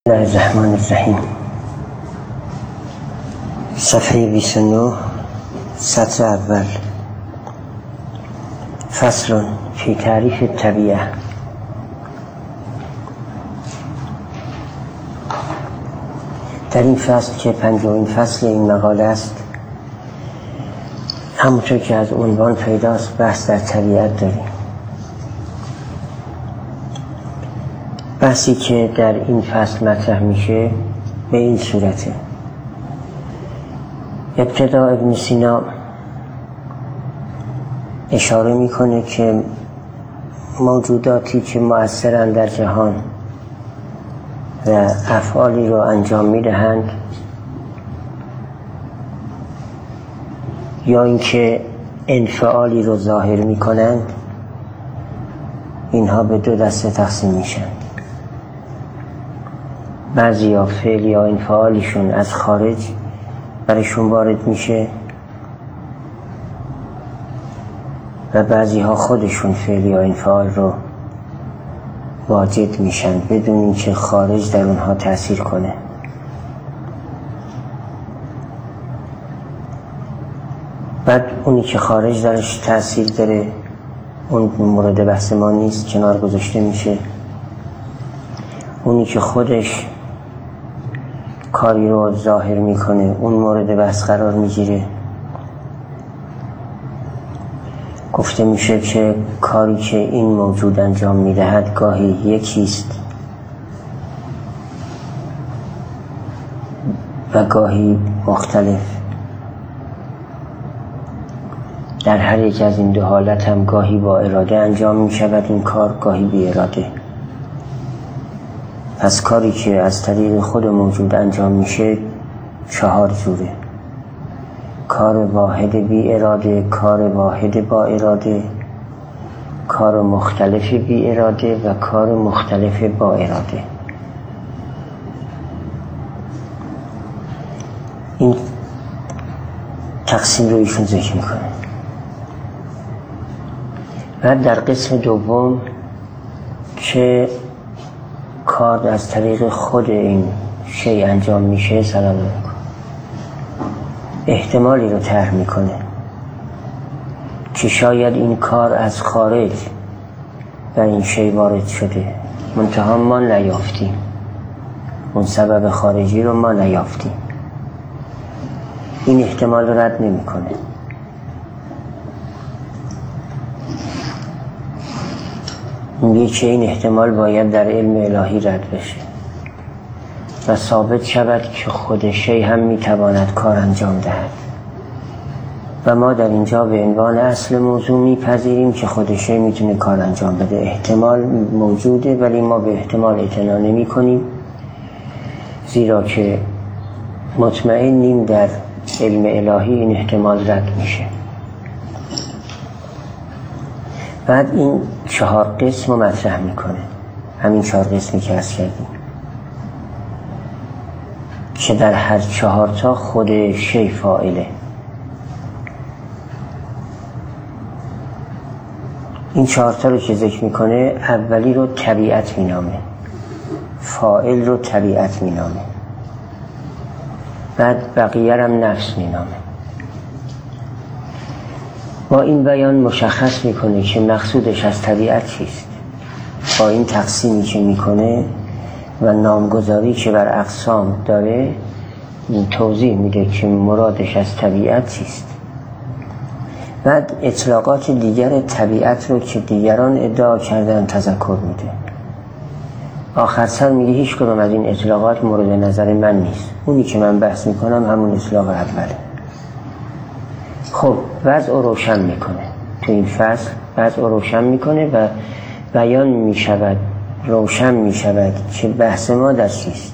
الله الرحمن الرحیم. صفحه 29 سطر اول. فصل فی تعریف الطبیعه. در این فصل که پنجمین فصل این مقاله است، همونطور که از عنوان پیداست بحث در طبیعت داریم. بحثی که در این فصل مطرح میشه به این صورته. ابتدا ابن سینا اشاره میکنه که موجوداتی که مؤثرند در جهان و افعالی رو انجام میدهند یا اینکه انفعالی رو ظاهر میکنند، اینها به دو دسته تقسیم میشن. بعضی ها فعل یا انفعالیشون از خارج برشون وارد میشه و بعضی ها خودشون فعل یا انفعال رو واجد میشن بدون اینکه خارج در اونها تأثیر کنه. بعد اونی که خارج درش تأثیر داره اون مورد بحث ما نیست، کنار گذاشته میشه. اونی که خودش کاری رو ظاهر میکنه اون مورد بحث قرار میگیره. گفته میشه که کاری که این موجود انجام میدهد گاهی یکیست و گاهی مختلف. در هر یک از این دو حالت هم گاهی با اراده انجام میشود این کار، گاهی بی اراده. پس کاری که از طریق خود موجود انجام میشه 4 جوره: کار واحد بی اراده، کار واحد با اراده، کار مختلف بی اراده و کار مختلف با اراده. این تقسیم رو ایشون ذکر میکنه. بعد در قسم دوم که کار از طریق خود این شی انجام میشه سلام علیکم، احتمالی رو طرح میکنه که شاید این کار از خارج و این شی وارد شده، منتها ما نیافتیم، اون سبب خارجی رو ما نیافتیم. این احتمال رو رد نمیکنه. میگه که این احتمال باید در علم الهی رد بشه و ثابت شود که خود شی هم میتواند کار انجام دهد و ما در اینجا به عنوان اصل موضوع میپذیریم که خود شی میتونه کار انجام بده. احتمال موجوده ولی ما به احتمال اعتنا نمی کنیم، زیرا که مطمئنیم در علم الهی این احتمال رد میشه. بعد این 4 قسم رو مطرح میکنه، همین 4 قسمی که عرض کردیم که در هر 4 تا خود شی فاعله. این 4 تا رو که ذکر میکنه اولی رو طبیعت مینامه، فاعل رو طبیعت مینامه، بعد بقیه هم نفس مینامه. با این بیان مشخص میکنه که مقصودش از طبیعت چیست. با این تقسیمی که میکنه و نامگذاری که بر اقسام داره توضیح میده که مرادش از طبیعت چیست. بعد اطلاقات دیگر طبیعت رو که دیگران ادعا کردن تذکر میده. آخر سر میگه هیچ کدوم از این اطلاقات مورد نظر من نیست، اونی که من بحث میکنم همون اطلاق اوله. خب وضع رو روشن میکنه تو این فصل، وضع رو روشن میکنه و بیان میشود، روشن میشود که بحث ما در چیست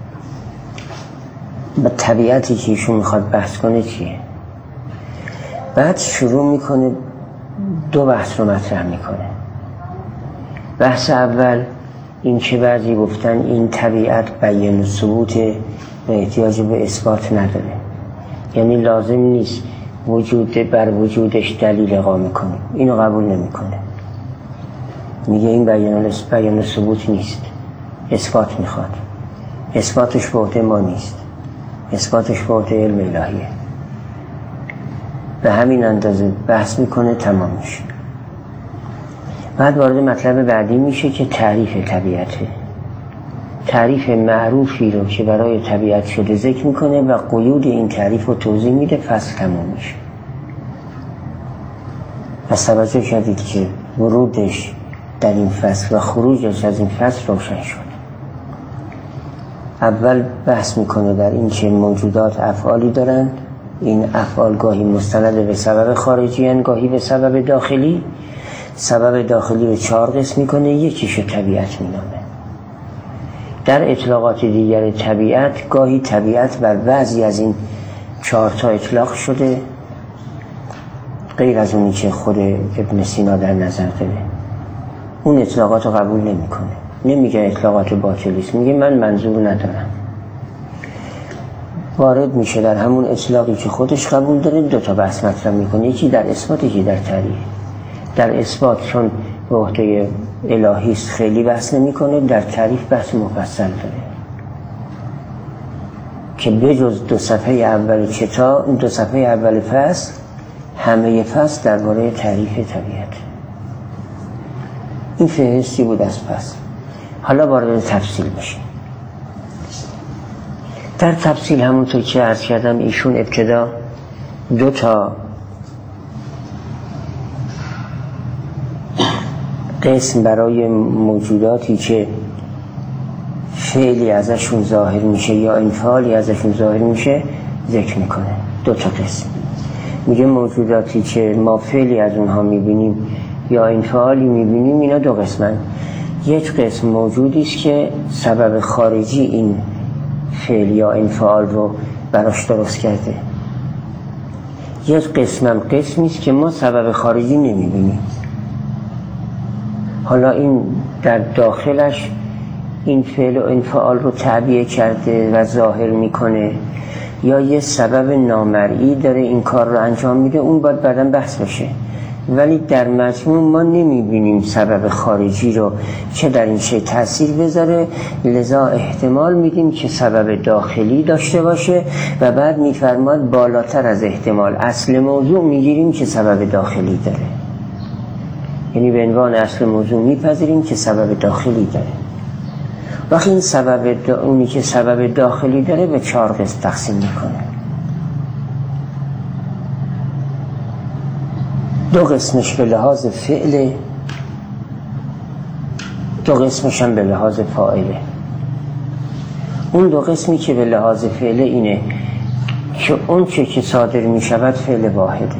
و طبیعتی که ایشون میخواد بحث کنه چیه. بعد شروع میکنه 2 بحث رو مطرح میکنه. بحث اول این که بعضی گفتن این طبیعت بیان ثبوت و احتیاج به اثبات نداره، یعنی لازم نیست وجود بر وجودش دلیل اقامه کنیم. اینو قبول نمیکنه. میگه این بیان ثبوت نیست، اثبات میخواد. اثباتش به عهده ما نیست، اثباتش به عهده علم الهیه. به همین اندازه بحث میکنه تمام میشه. بعد وارد مطلب بعدی میشه که تعریف طبیعته. تعریف معروفی رو که برای طبیعت شده ذکر میکنه و قیود این تعریف رو توضیح میده. فصل تمام میشه. پس توجه کردید که ورودش در این فصل و خروجش از این فصل روشن شد. اول بحث میکنه در این که موجودات افعالی دارند. این افعال گاهی مستند به سبب خارجی هستند، گاهی به سبب داخلی. سبب داخلی رو 4 قسم میکنه، یکیشو طبیعت مینامه. در اطلاقات دیگر طبیعت گاهی طبیعت بر بعضی از این 4 تا اطلاق شده، غیر از اونی که خود ابن سینا در نظر داره. اون اطلاقات رو قبول نمیکنه، نمیگه اطلاقات باطلیست، میگه من منظور ندارم. وارد میشه در همون اطلاقی که خودش قبول داره. 2 تا بحث مطرح میکنه، یکی در اثبات، یکی در تعریف. در اثبات چون به عهده الهیست خیلی بحث نمیکنه، در تعریف بحث مفصل داره که بجز 2 صفحه اول کتاب، 2 صفحه اول فصل، همه فصل درباره تعریف طبیعت. این فهرستی بود از فصل. حالا وارد تفصیل بشیم. در تفصیل همونطور که عرض کردم ایشون ابتدا 2 تا قسم برای موجوداتی که فعلی ازشون ظاهر میشه یا انفعالی ازشون ظاهر میشه ذکر میکنه. 2 تا قسم میگه موجوداتی که ما فعلی از اونها میبینیم یا انفعالی میبینیم، اینا 2 قسمن. یک قسم موجودی است که سبب خارجی این فعل یا انفعال رو براش درست کرده. یک قسمم قسمی است که ما سبب خارجی نمیبینیم. حالا این در داخلش این فعل و انفعال رو تعبیه کرده و ظاهر میکنه، یا یه سبب نامرئی داره این کار رو انجام میده، اون باید بعداً بحث بشه. ولی در مجموع ما نمیبینیم سبب خارجی رو که در این شی تأثیر بذاره، لذا احتمال میدیم که سبب داخلی داشته باشه و بعد میفرماد بالاتر از احتمال اصل موضوع میگیریم که سبب داخلی داره. یعنی به عنوان اصل موضوع میپذیریم که سبب داخلی داره. وقتی این سبب اونی که سبب داخلی داره به 4 قسم تقسیم میکنه. 2 قسمش به لحاظ فعل، 2 قسمش هم به لحاظ فاعله. اون 2 قسمی که به لحاظ فعل اینه که اون چه که صادر می شود فعل واحده.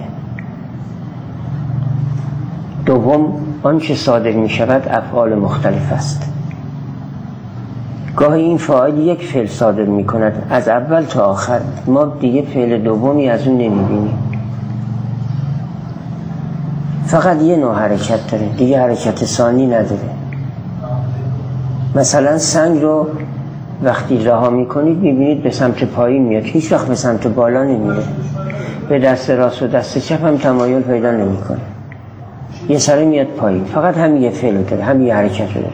دوم آن چه صادر می شود افعال مختلف است. گاهی این فاعل یک فعل صادر می کند از اول تا آخر، ما دیگه فعل دومی از اون نمی بینیم، فقط یه نوع حرکت داره، دیگه حرکت ثانی نداره. مثلا سنگ رو وقتی رها میکنید میبینید به سمت پایین میاد، هیچ وقت به سمت بالا نمیره. به دست راست و دست چپ هم تمایل پیدا نمیکنه، یه سره میاد پایین. فقط همین یه فعل داره، همین یه حرکت داره.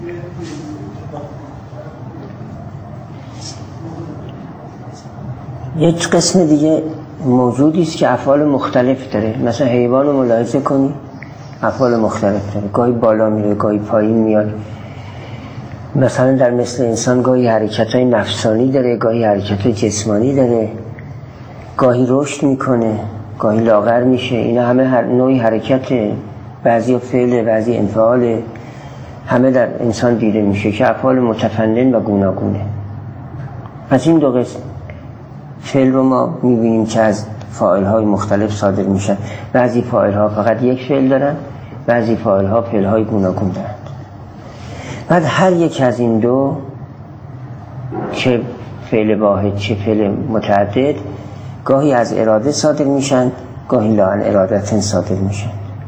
یک قسم دیگه موجودی است که افعال مختلف داره. مثلا حیوان رو ملاحظه کنی، افعال مختلف داره، گاهی بالا میره، گاهی پایین میاد. مثلا در مثل انسان گاهی حرکت‌های نفسانی داره، گاهی حرکت‌های جسمانی داره، گاهی رشد میکنه، گاهی لاغر میشه. اینا همه هر نوعی حرکت، بعضی فعل، بعضی انفعال، همه در انسان دیده میشه که افعال متفنن و گوناگونه. پس این 2 قسم فعل رو ما میبینیم که از فاعل‌های مختلف صادر میشن. بعضی فاعل‌ها فقط یک فعل دارن، بعضی فاعل‌ها فعل‌های گوناگون دارن. بعد هر یک از این 2، چه فعل واحد چه فعل متعدد، گاهی از اراده صادر میشن، گاهی لا عن ارادتن صادر میشن.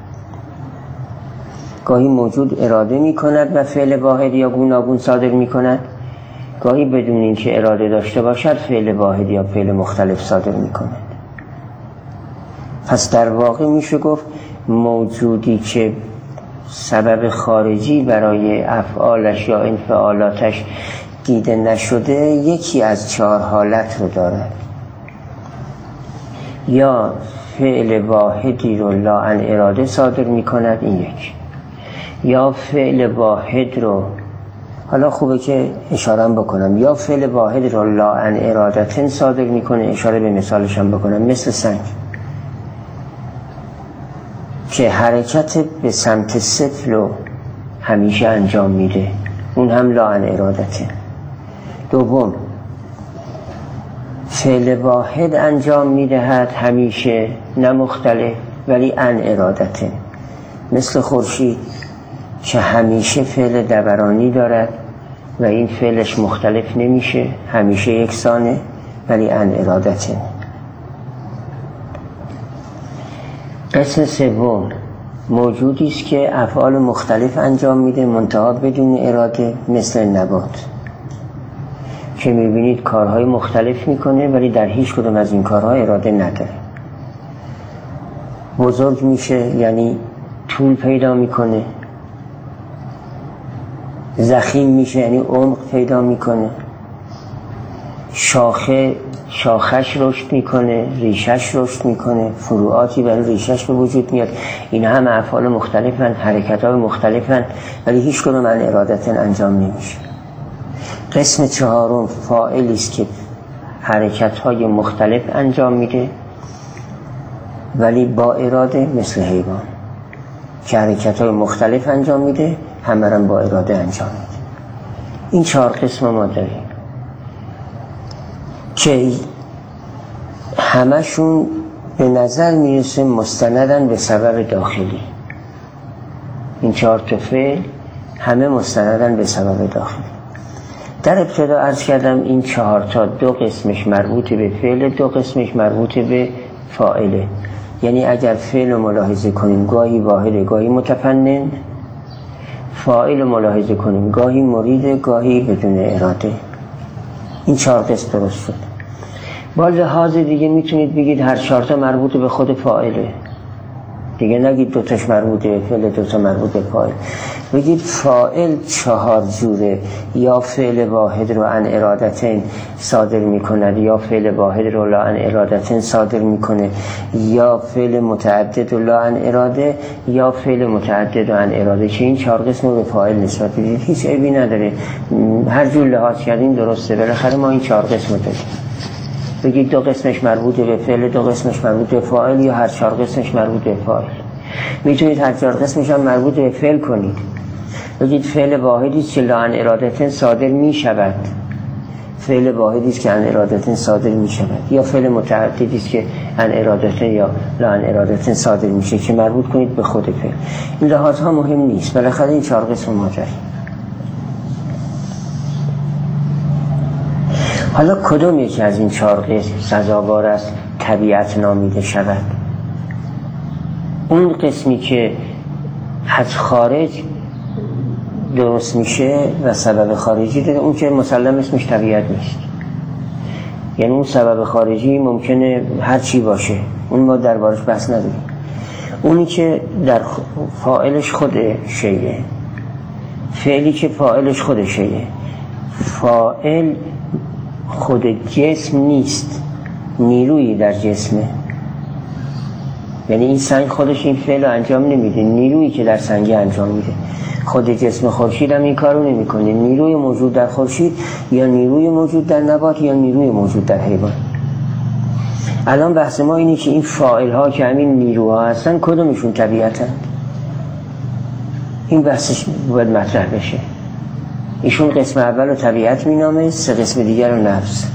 گاهی موجود اراده میکند و فعل واحد یا گوناگون صادر میکند، گاهی بدون اینکه اراده داشته باشد فعل واحد یا فعل مختلف صادر میکند. پس در واقع میشه گفت موجودی که سبب خارجی برای افعالش یا انفعالاتش دیده نشده یکی از 4 حالت رو داره. یا فعل واحدی رو لا عن اراده صادر می کند، این یک. یا فعل واحد رو، حالا خوبه که اشاره بکنم، یا فعل واحد رو لا عن ارادتن صادر می کنه، اشاره به مثالش هم بکنم، مثل سنگ که حرکت به سمت صفر رو همیشه انجام میده، اون هم لا عن ارادته. دوم، فعل واحد انجام میدهد همیشه، نه مختلف، ولی عن ارادته، مثل خورشید که همیشه فعل دورانی دارد و این فعلش مختلف نمیشه، همیشه یکسانه، ولی عن ارادته. قسم سوم، موجودی است که افعال مختلف انجام میده منتها بدون اراده، مثل نبات که میبینید کارهای مختلف میکنه ولی در هیچ کدوم از این کارها اراده نداره. بزرگ میشه یعنی طول پیدا میکنه، ضخیم میشه یعنی عمق پیدا میکنه، شاخش رشد میکنه، ریشش رشد میکنه، فروعاتی برای ریشش به وجود میاد. این هم افعال مختلفن، حرکت‌های مختلفن، ولی هیچ کدوم عن ارادتن انجام نمیشه. قسم چهارم، فاعلی است که حرکت‌های مختلف انجام میده ولی با اراده، مثل حیوان که حرکت‌های مختلف انجام میده، همه را با اراده انجام میده. این 4 قسم ما داریم که همشون به نظر میرسه مستندن به سبب داخلی. این 4 تا فعل همه مستندن به سبب داخلی. در ابتدا عرض کردم این 4 تا 2 قسمش مربوط به فعل، 2 قسمش مربوط به فاعله. یعنی اگر فعل رو ملاحظه کنیم گاهی واحد گاهی متفنن، فاعل رو ملاحظه کنیم گاهی مرید گاهی بدون اراده. این 4 قسم درست شد. با لحاظ دیگه میتونید بگید هر 4 تا مربوط به خود فاعله، دیگه نگید 2 تاش مربوط به فعل 2 تا مربوط به فاعل. بگید فاعل 4 جوره، یا فعل واحد رو عن ارادتن صادر میکند، یا فعل واحد رو لا عن ارادتن صادر میکنه، یا فعل متعدد رو لا عن اراده، یا فعل متعدد رو عن اراده، که این 4 قسم رو به فاعل نسبت بدید. هیچ عیبی نداره، هر جور لحاظ کردین درسته. بالاخره ما این 4 قسم رو داریم. بگید 2 قسمش مربوط به فعل، 2 قسمش مربوط به فاعل، یا هر 4 قسمش مربوط به فاعل. میتونید هر 4 قسمش هم مربوط به فعل کنید. بگید فعل واحدی است که لا عن ارادتن صادر می شود، فعل واحدی است که عن ارادتن صادر می شود، یا فعل متعددی است که عن ارادتن یا لا عن ارادتن صادر میشه، که مربوط کنید به خود فعل. این لحاظ ها مهم نیست، بالاخره این 4 قسم ما داریم. حالا کدوم یکی از این 4 قسم سزاوار است طبیعت نامیده شود؟ اون قسمی که از خارج درست میشه و سبب خارجی داره، اون که مسلم اسمش طبیعت نیست. یعنی اون سبب خارجی ممکنه هر چی باشه، اون ما دربارش بحث نداریم. اونی که در فاعلش خود شیء، فعلی که فاعلش خود شیء. فاعل خود جسم نیست، نیرویی در جسمه. یعنی این سنگ خودش این فعل رو انجام نمیده، نیرویی که در سنگ انجام میده. خود جسم خورشید هم این کارو نمیکنه. نیروی موجود در خورشید یا نیروی موجود در نبات یا نیروی موجود در حیوان. الان بحث ما اینه که این فاعل ها که همین نیروها هستن کدومشون طبیعتن؟ این بحثش باید مطرح بشه. ایشون قسم اول رو طبیعت مینامه، 3 قسم دیگر رو نفس.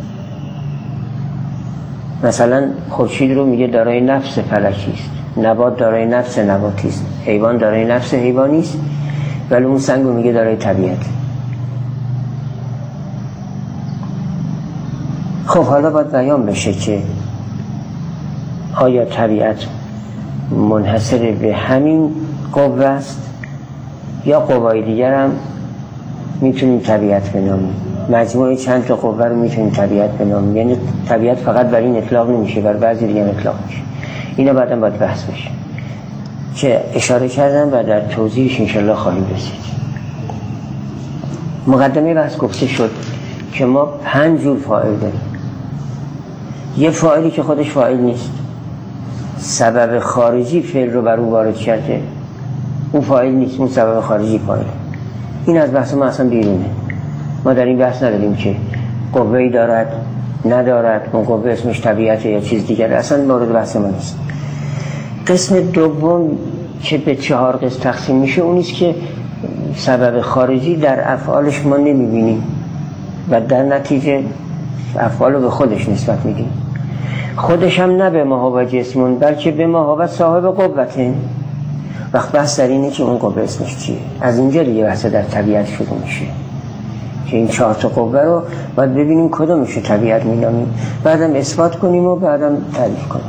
مثلا خورشید رو میگه دارای نفس فلکی است، نبات دارای نفس نباتی است، حیوان دارای نفس حیوانی است، ولی اون سنگ رو میگه دارای طبیعت. خب حالا باید بیان بشه که آیا طبیعت منحصر به همین قوه است یا قوای دیگر هم میتونیم طبیعت بنامیم؟ مجموعه چند تا قوه رو میتونیم طبیعت بنامیم. یعنی طبیعت فقط بر این اطلاق نمیشه، بر بعضی دیگه اطلاق میشه. اینا بعدا باید بحث بشه که اشاره کردم و در توضیحش انشالله خواهیم رسید. مقدمه بحث گفته شد که ما 5 جور فاعل داریم. یه فاعلی که خودش فاعل نیست، سبب خارجی فعل رو بر او وارد کرده، اون فاعل نیست، اون سبب خارجی فاعله. این از بحث ما اصلا بیرونه. ما در این بحث نداریم که قوه‌ای دارد ندارد، اون قوه اسمش طبیعت یا چیز دیگر، اصلا مورد بحث ما نیست. قسم دوم که به 4 قسم تقسیم میشه اونیست که سبب خارجی در افعالش ما نمیبینیم و در نتیجه افعال رو به خودش نسبت میدیم. خودش هم نه به ما هو جسمون، بلکه به ما هو صاحب قوته. وقت بحث در اینه که اون قوه اسمش چیه. از اینجا دیگه بحث در طبیعت شروع میشه که این 4 تا قوه رو باید ببینیم کدومش رو طبیعت مینامیم، بعدم اثبات کنیم و بعدم تعریف کنیم.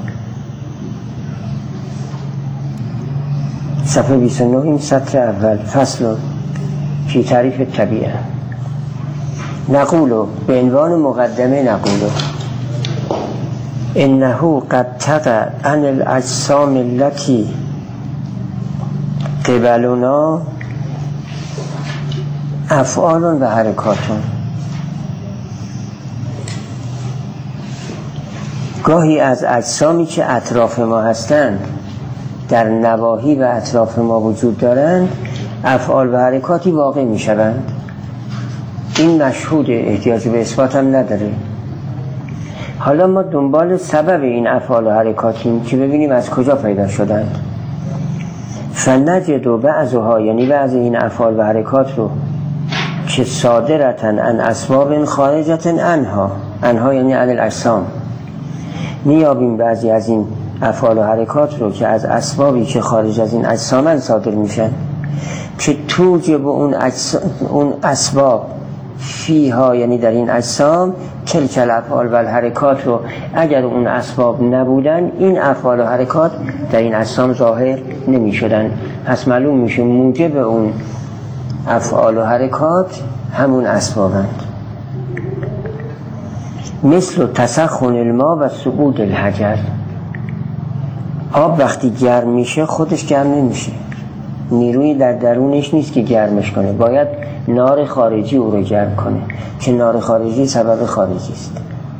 صفحه 29 این سطر اول، فصل فی تعریف طبیعه. نقولو به عنوان مقدمه نقولو انه قد تقع عن الاجسام التي قبلنا افعال و حرکاتون. گاهی از اجسامی که اطراف ما هستند، در نواحی و اطراف ما وجود دارند، افعال و حرکاتی واقع می شوند. این مشهود، احتیاج به اثبات هم نداره. حالا ما دنبال سبب این افعال و حرکاتیم که ببینیم از کجا پیدا شدند. فنجد و بعضها، یعنی بعض این افعال و حرکات رو که صادرتن عن اسباب خارجتن انها یعنی عن الاجسام، میابیم بعضی از این افعال و حرکات رو که از اسبابی که خارج از این اجسامن صادر میشن، که توجب اون اسباب فیها، یعنی در این اجسام، تلک الافعال و الحرکات رو اگر اون اسباب نبودن این افعال و حرکات در این اجسام ظاهر نمی شدن. پس معلوم میشه موجب اون افعال و حرکات همون اسبابند. مثل تسخن الماء و صعود الحجر. آب وقتی گرم میشه خودش گرم نمیشه، نیروی در درونش نیست که گرمش کنه، باید نار خارجی او رو گرم کنه که نار خارجی سبب خارجی است.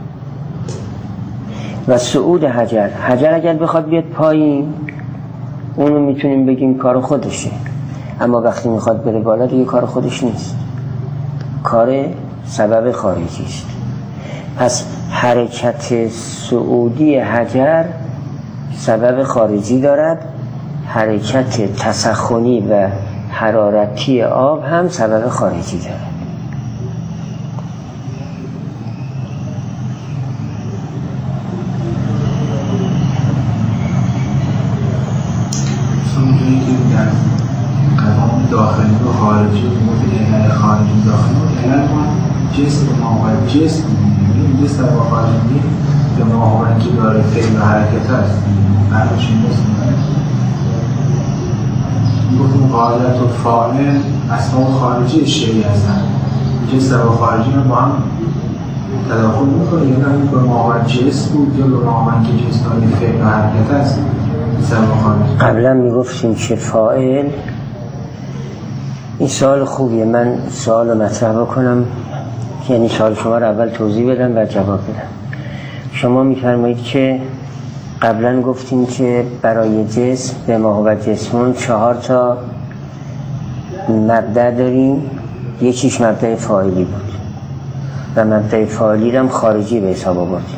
و صعود حجر اگر بخواد بیاد پایین اونو میتونیم بگیم کار خودشه، اما وقتی میخواد بره بالا دیگه کار خودش نیست، کار سبب خارجی است. پس حرکت صعودی حجر سبب خارجی دارد، حرکت تسخنی و حرارتی آب هم سبب خارجی دارد. همونجایی که در قوام داخلی و خارجی و علل خارجی داخلی و علل ما جسم و ماهوت جسم می‌بینیم، جسم و خارجی به ماهوت که داره فعل و حرکت هست براشون جسم گفتیم قاعدت و فاعل اسباب خارجی شیعی هستن، جسم و خارجی رو با هم تداخل میکنه، یا نه به ماهوت جسم بود یا به ماهوت که جسم داره فعل و حرکت هست. قبلا میگفتیم که فاعل، این سوال خوبیه، من سوال رو مطرح بکنم، یعنی سوال شما رو اول توضیح بدم و جواب بدم. شما میفرمایید که قبلا گفتیم که برای جسم به ماهوت جسمون 4 تا مبدأ داریم، یکیش مبدأ فاعلی بود و مبدأ فاعلی هم خارجی به حساب آوردیم.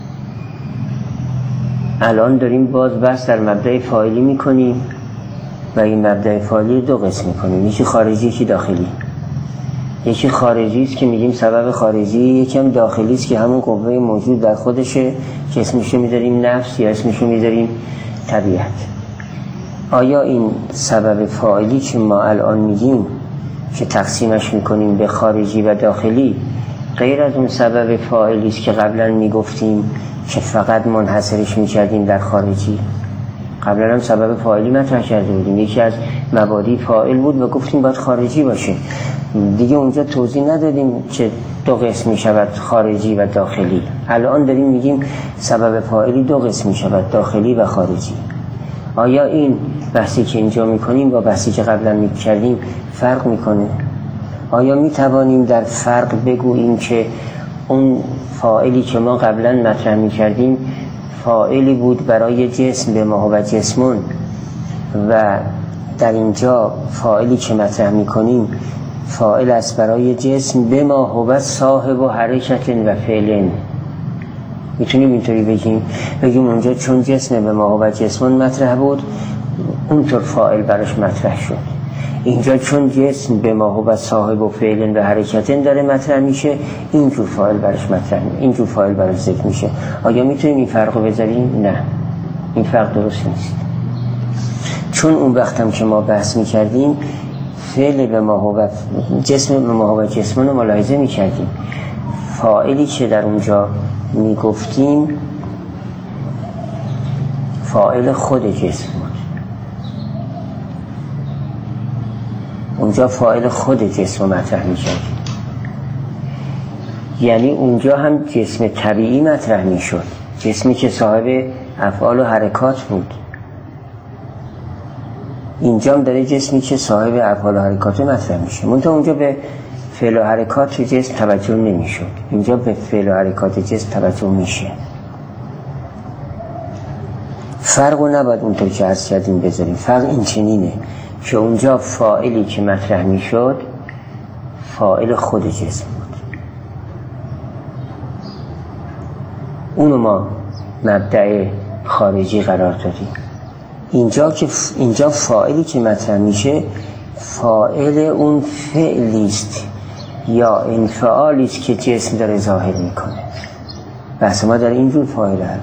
الان داریم باز بحث در مبدأ فاعلی میکنیم و این مبدأ فاعلی 2 قسم میکنیم، یکی خارجی یکی داخلی. یکی خارجی است که میگیم سبب خارجی، یکی هم داخلی است که همون قوه موجود در خودشه که اسمشو میذاریم نفس یا اسمشو میذاریم طبیعت. آیا این سبب فاعلی که ما الان میگیم که تقسیمش میکنیم به خارجی و داخلی غیر از اون سبب فاعلی است که قبلا میگفتیم که فقط منحصرش میکردیم در خارجی؟ قبلا هم سبب فاعلی مطرح کرده بودیم، یکی از مبادی فاعل بود و گفتیم باید خارجی باشه. دیگه اونجا توضیح ندادیم که 2 قسم میشود خارجی و داخلی. الان داریم میگیم سبب فاعلی 2 قسم میشود، داخلی و خارجی. آیا این بحثی که اینجا میکنیم با بحثی که قبلا میکردیم فرق میکنه؟ آیا می توانیم در فرق بگوییم که اون فاعلی که ما قبلا مطرح می کردیم فاعلی بود برای جسم به ما و جسمون و در اینجا فاعلی که مطرح می کنیم فاعل است برای جسم به ما و صاحب و حرکت و فعل؟ میتونیم اینطوری بگیم اونجا چون جسم به ما و جسمون مطرح بود اونطور فاعل براش مطرح شد، اینجا چون جسم به ما و صاحب و فعل و حرکت داره مطرح میشه اینجور فاعل براش مطرح میشه، اینجور فاعل براش ذکر میشه. آیا میتونیم این فرق رو بذاریم؟ نه، این فرق درست نیست. چون اون وقت هم که ما بحث میکردیم فعل به ما و جسم به ما و جسمون رو ملاحظه میکردیم، فاعلی که در اونجا میگفتیم فاعل خود جسم بود، اونجا فاعل خود جسم رو مطرح میکردیم، یعنی اونجا هم جسم طبیعی مطرح میشد، جسمی که صاحب افعال و حرکات بود. اینجا هم داره جسمی که صاحب افعال و حرکات مطرح میشه، منتها اونجا به فعل و حرکات جسم توجه نمیشد، اینجا به فعل و حرکات جسم توجه میشه. فرق رو نباید اونطور که عرض کردیم بذاریم. فرق این چنینه که اونجا فاعلی که مطرح میشد فاعل خود جسم بود، اونو ما مبدأ خارجی قرار دادیم. اینجا فاعلی که مطرح میشه فاعل اون فعلی است یا انفعالی است که جسم داره ظاهر میکنه. بحث ما در اینجور فاعل الان،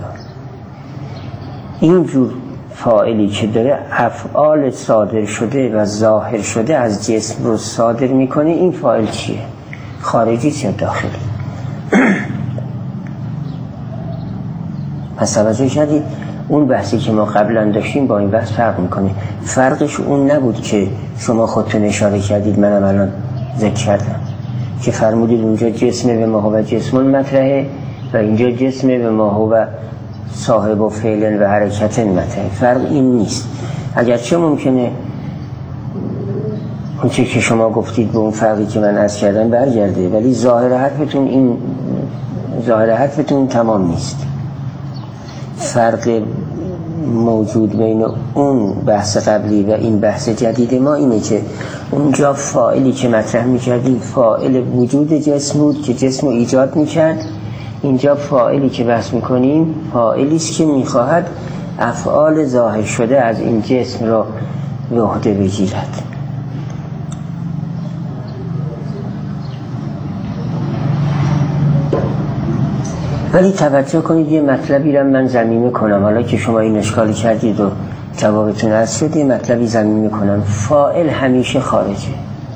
اینجور فاعلی که داره افعال صادر شده و ظاهر شده از جسم رو صادر میکنه، این فاعل چیه؟ خارجی یا داخلی؟ پس توجه کردید اون بحثی که ما قبلا داشتیم با این بحث فرق میکنه. فرقش اون نبود که شما خودتون اشاره کردید، منم الان ذکر کردم که فرمودید اونجا جسم به ما و جسمون مطرحه و اینجا جسم به ما و صاحب و فعل و حرکت مطرحه. فرق این نیست، اگرچه ممکنه اون چه که شما گفتید به اون فرقی که من عرض کردم برگرده، ولی ظاهر حرفتون تمام نیست. فرق موجود بین اون بحث قبلی و این بحث جدید ما اینه که اونجا فاعلی که مطرح میکردیم فاعل وجود جسم بود که جسم رو ایجاد میکرد، اینجا فاعلی که بحث میکنیم فاعلی است که میخواهد افعال ظاهر شده از این جسم رو به عهده بگیرد. ولی توجه کنید یه مطلبی رو من ضمیمه کنم، حالا که شما این اشکالی کردید و جوابتون عرض شد، یه مطلبی ضمیمه کنم. فاعل همیشه خارجه،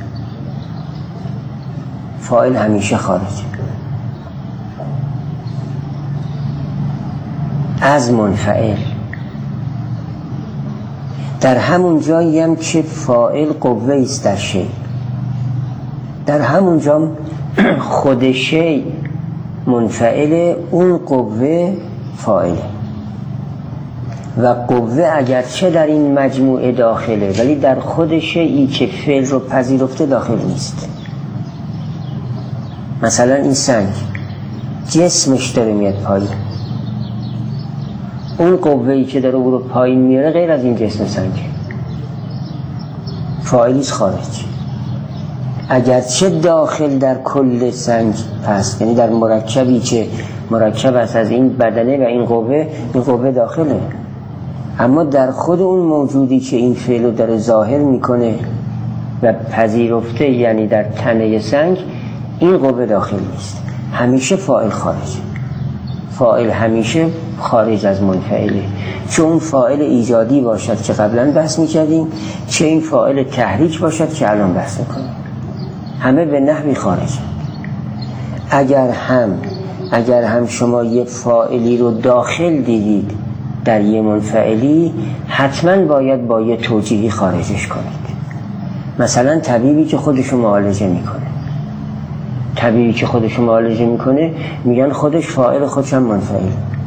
فاعل همیشه خارجه از منفعل. در همون جایی هم که فاعل قوه است در شی، در همون جا خود شی منفعل، اون قوه فاعله و قوه اگرچه در این مجموعه داخله ولی در خود شیئی که فعل رو پذیرفته داخل نیست. مثلا این سنگ جسمش داره میاد پایین، اون قوه‌ای که داره او رو پایین میاره غیر از این جسم سنگ، فاعلیش خارج، اگرچه داخل در کل سنگ هست، یعنی در مرکبی که مرکب است از این بدنه و این قوه داخله، اما در خود اون موجودی که این فعل رو داره ظاهر میکنه و پذیرفته، یعنی در تنه سنگ، این قوه داخل نیست. همیشه فاعل خارجه، فاعل همیشه خارج از منفعله، چه اون فاعل ایجادی باشد که قبلا بحث میکردیم، چه این فاعل تحریک باشد که الان بحث میکنیم، همه به نحوی خارج. اگر هم شما یه فاعلی رو داخل دیدید در یه منفعلی، حتما باید با یه توجیهی خارجش کنید. مثلا طبیبی که خودشو معالجه میکنه، میگن خودش فاعل، خودش هم منفعل،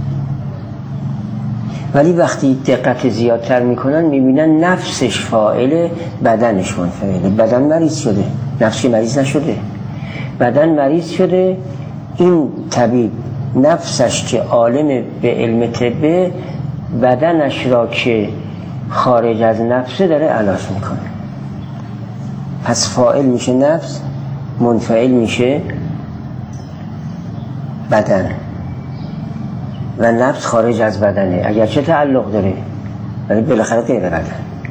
ولی وقتی دقت زیادتر میکنن میبینن نفسش فاعل، بدنش منفعل. بدن مریض شده، نفس مریض نشده، بدن مریض شده. این طبیب نفسش که عالم به علم طبه، بدنش را که خارج از نفسه داره علاج میکنه. پس فاعل میشه نفس، منفعل میشه بدن و نفس خارج از بدنه، اگرچه تعلق داره ولی بالاخره غیر بدن.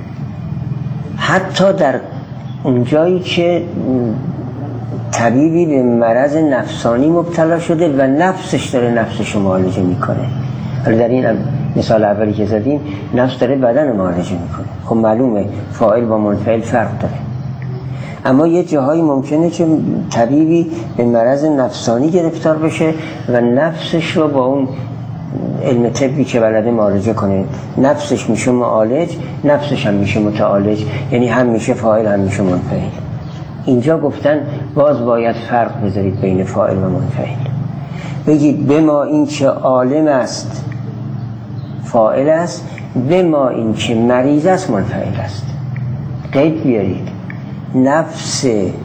حتی در اونجایی که طبیبی به مرض نفسانی مبتلا شده و نفسش داره نفسش رو معالجه میکنه. حالا در این مثال اولی که زدیم نفس داره بدن معالجه میکنه، خب معلومه فاعل با منفعل فرق داره. اما یه جاهایی ممکنه که طبیبی به مرض نفسانی گرفتار بشه و نفسش رو با اون علم طبی که بلده معالجه کنه. نفسش میشه معالج، نفسش هم میشه متعالج، یعنی هم میشه فاعل هم میشه منفعل. اینجا گفتن باز باید فرق بذارید بین فاعل و منفعل. بگید به ما این که عالم است فاعل است، به ما این که مریض است منفعل است. قید بیارید. نفس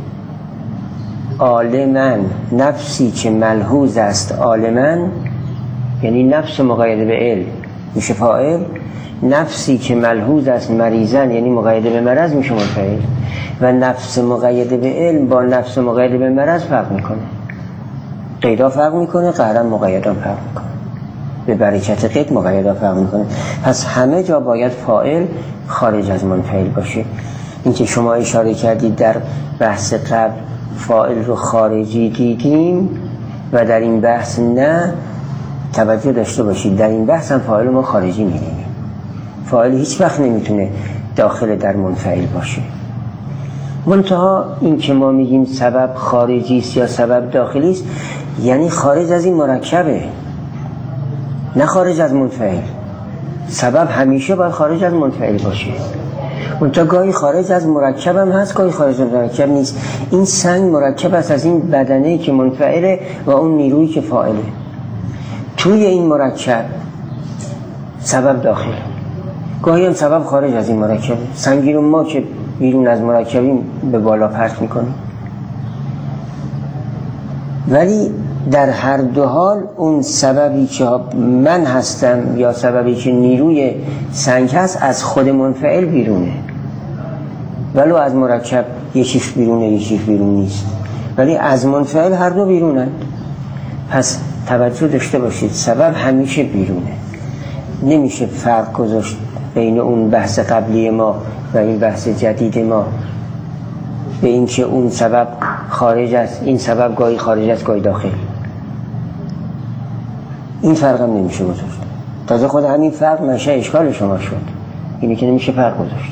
عالمن، نفسی که ملحوظ است عالمن، یعنی نفس مقید به علم میشه فاعل. نفسی که ملحوظ است مریضن یعنی مقید به مرض میشه منفعل. و نفس مقید به علم با نفس مقید به مرض فرق میکنه. قیدا فرق میکنه، قهرا مقیدا فرق میکنه. به برکت قید مقیدا فرق میکنه. پس همه جا باید فاعل خارج از منفعل باشه. این که شما اشاره کردید در بحث قبل فاعل رو خارجی دیدیم و در این بحث نه، توجه داشته باشید در این بحث هم فاعل ما خارجی می‌بینیم. فاعل هیچ وقت نمیتونه داخل در منفعل باشه. منتها این که ما میگیم سبب خارجی است یا سبب داخلی است، یعنی خارج از این مرکبه، نه خارج از منفعل. سبب همیشه باید خارج از منفعل باشه. منتها گاهی خارج از مرکب هم هست، گاهی خارج از مرکب نیست. این سنگ مرکب است از این بدنه‌ای که منفعله و اون نیرویی که فاعله. توی این مرکب سبب داخل، گاهی هم سبب خارج از این مرکب. سنگی رو ما که بیرون از مرکبیم به بالا پرت میکنیم، ولی در هر دو حال اون سببی که من هستم یا سببی که نیروی سنگ هست از خود منفعل بیرونه، ولو از مرکب یکیش بیرونه یکیش بیرون نیست، ولی از منفعل هر دو بیرونن. پس توجه داشته باشید سبب همیشه بیرونه. نمیشه فرق گذاشت بین اون بحث قبلی ما و این بحث جدید ما به این که اون سبب خارج است، این سبب گاهی خارج است گاهی داخل. این فرق هم نمیشه گذاشت. تازه خود همین فرق منشأ اشکال شما شد، اینی که نمیشه فرق گذاشت.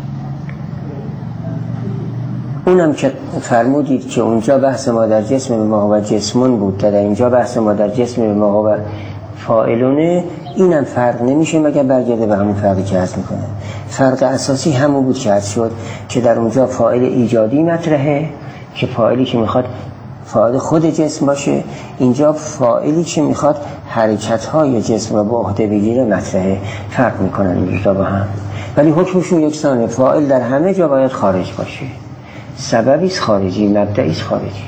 اونم که فرمودید که اونجا بحث ما در جسم ما و جسمون بود، در اینجا بحث ما در جسم ما و فاعلونه، اینم فرق نمیشه مگر برگرده به همون فرقی که عرض میکنه. فرق اساسی همون بود که عرض شد که در اونجا فاعل ایجادی مطرحه که فاعلی که میخواد فاعل خود جسم باشه، اینجا فاعلی که میخواد حرکت‌های جسم رو به عهده بگیره مطرحه. فرق میکنن این دو با هم، ولی حکمشون یکسانه. فاعل در همه جا باید خارج باشه. سببیست خارجی، مبدئیست خارجی.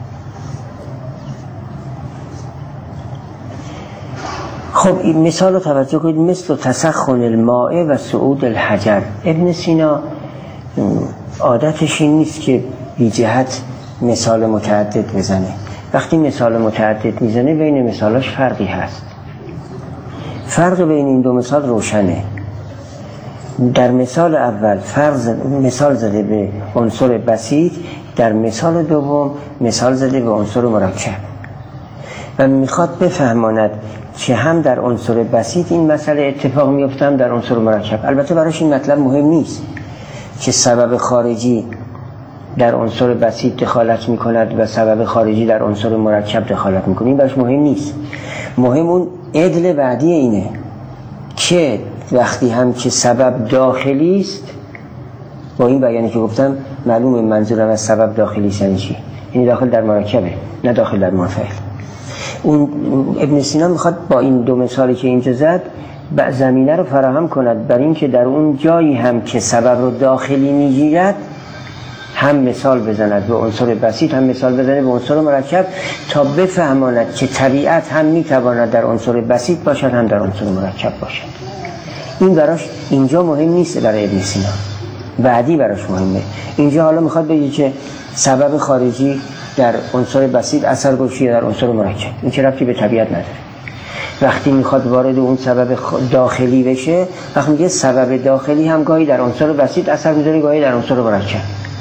خب این مثال رو توجه کنید. مثل تسخن الماء و صعود الحجر. ابن سینا عادتش این نیست که بی جهت مثال متعدد بزنه. وقتی مثال متعدد میزنه بین مثالاش فرقی هست. فرق بین این دو مثال روشنه. در مثال اول مثال زده به عنصر بسیط، در مثال دوم مثال زده به عنصر مرکب و میخواد بفهماند که هم در عنصر بسیط این مسئله اتفاق میفته هم در عنصر مرکب. البته براش این مطلب مهم نیست که سبب خارجی در عنصر بسیط دخالت میکند و سبب خارجی در عنصر مرکب دخالت میکنه. این براش مهم نیست. مهم اون عدل بعدی اینه که وقتی هم که سبب داخلی است، با این بیانی که گفتم معلومه منظورم از سبب داخلی یعنی چی؟ یعنی داخل در مرکبه نه داخل در منفعل. اون ابن سینا میخواد با این دو مثالی که اینجا زد زمینه رو فراهم کند بر این که در اون جایی هم که سبب رو داخلی میگیرد هم مثال بزند به عنصر بسیط، هم مثال بزند به عنصر مرکب، تا بفهماند که طبیعت هم میتواند در عنصر بسیط باشد هم در عنصر مرکب باشد. این براش اینجا مهم نیست، برای ابن سینا بعدی براش مهمه. اینجا حالا میخواد بگه که سبب خارجی در عنصر بسیط اثر گذاشته در عنصر مرکب، این چه ربطی به طبیعت نداره. وقتی میخواد وارد اون سبب داخلی بشه، وقتی میگه سبب داخلی هم گاهی در عنصر بسیط اثر میذاره، گاهی در عنصر مرکب.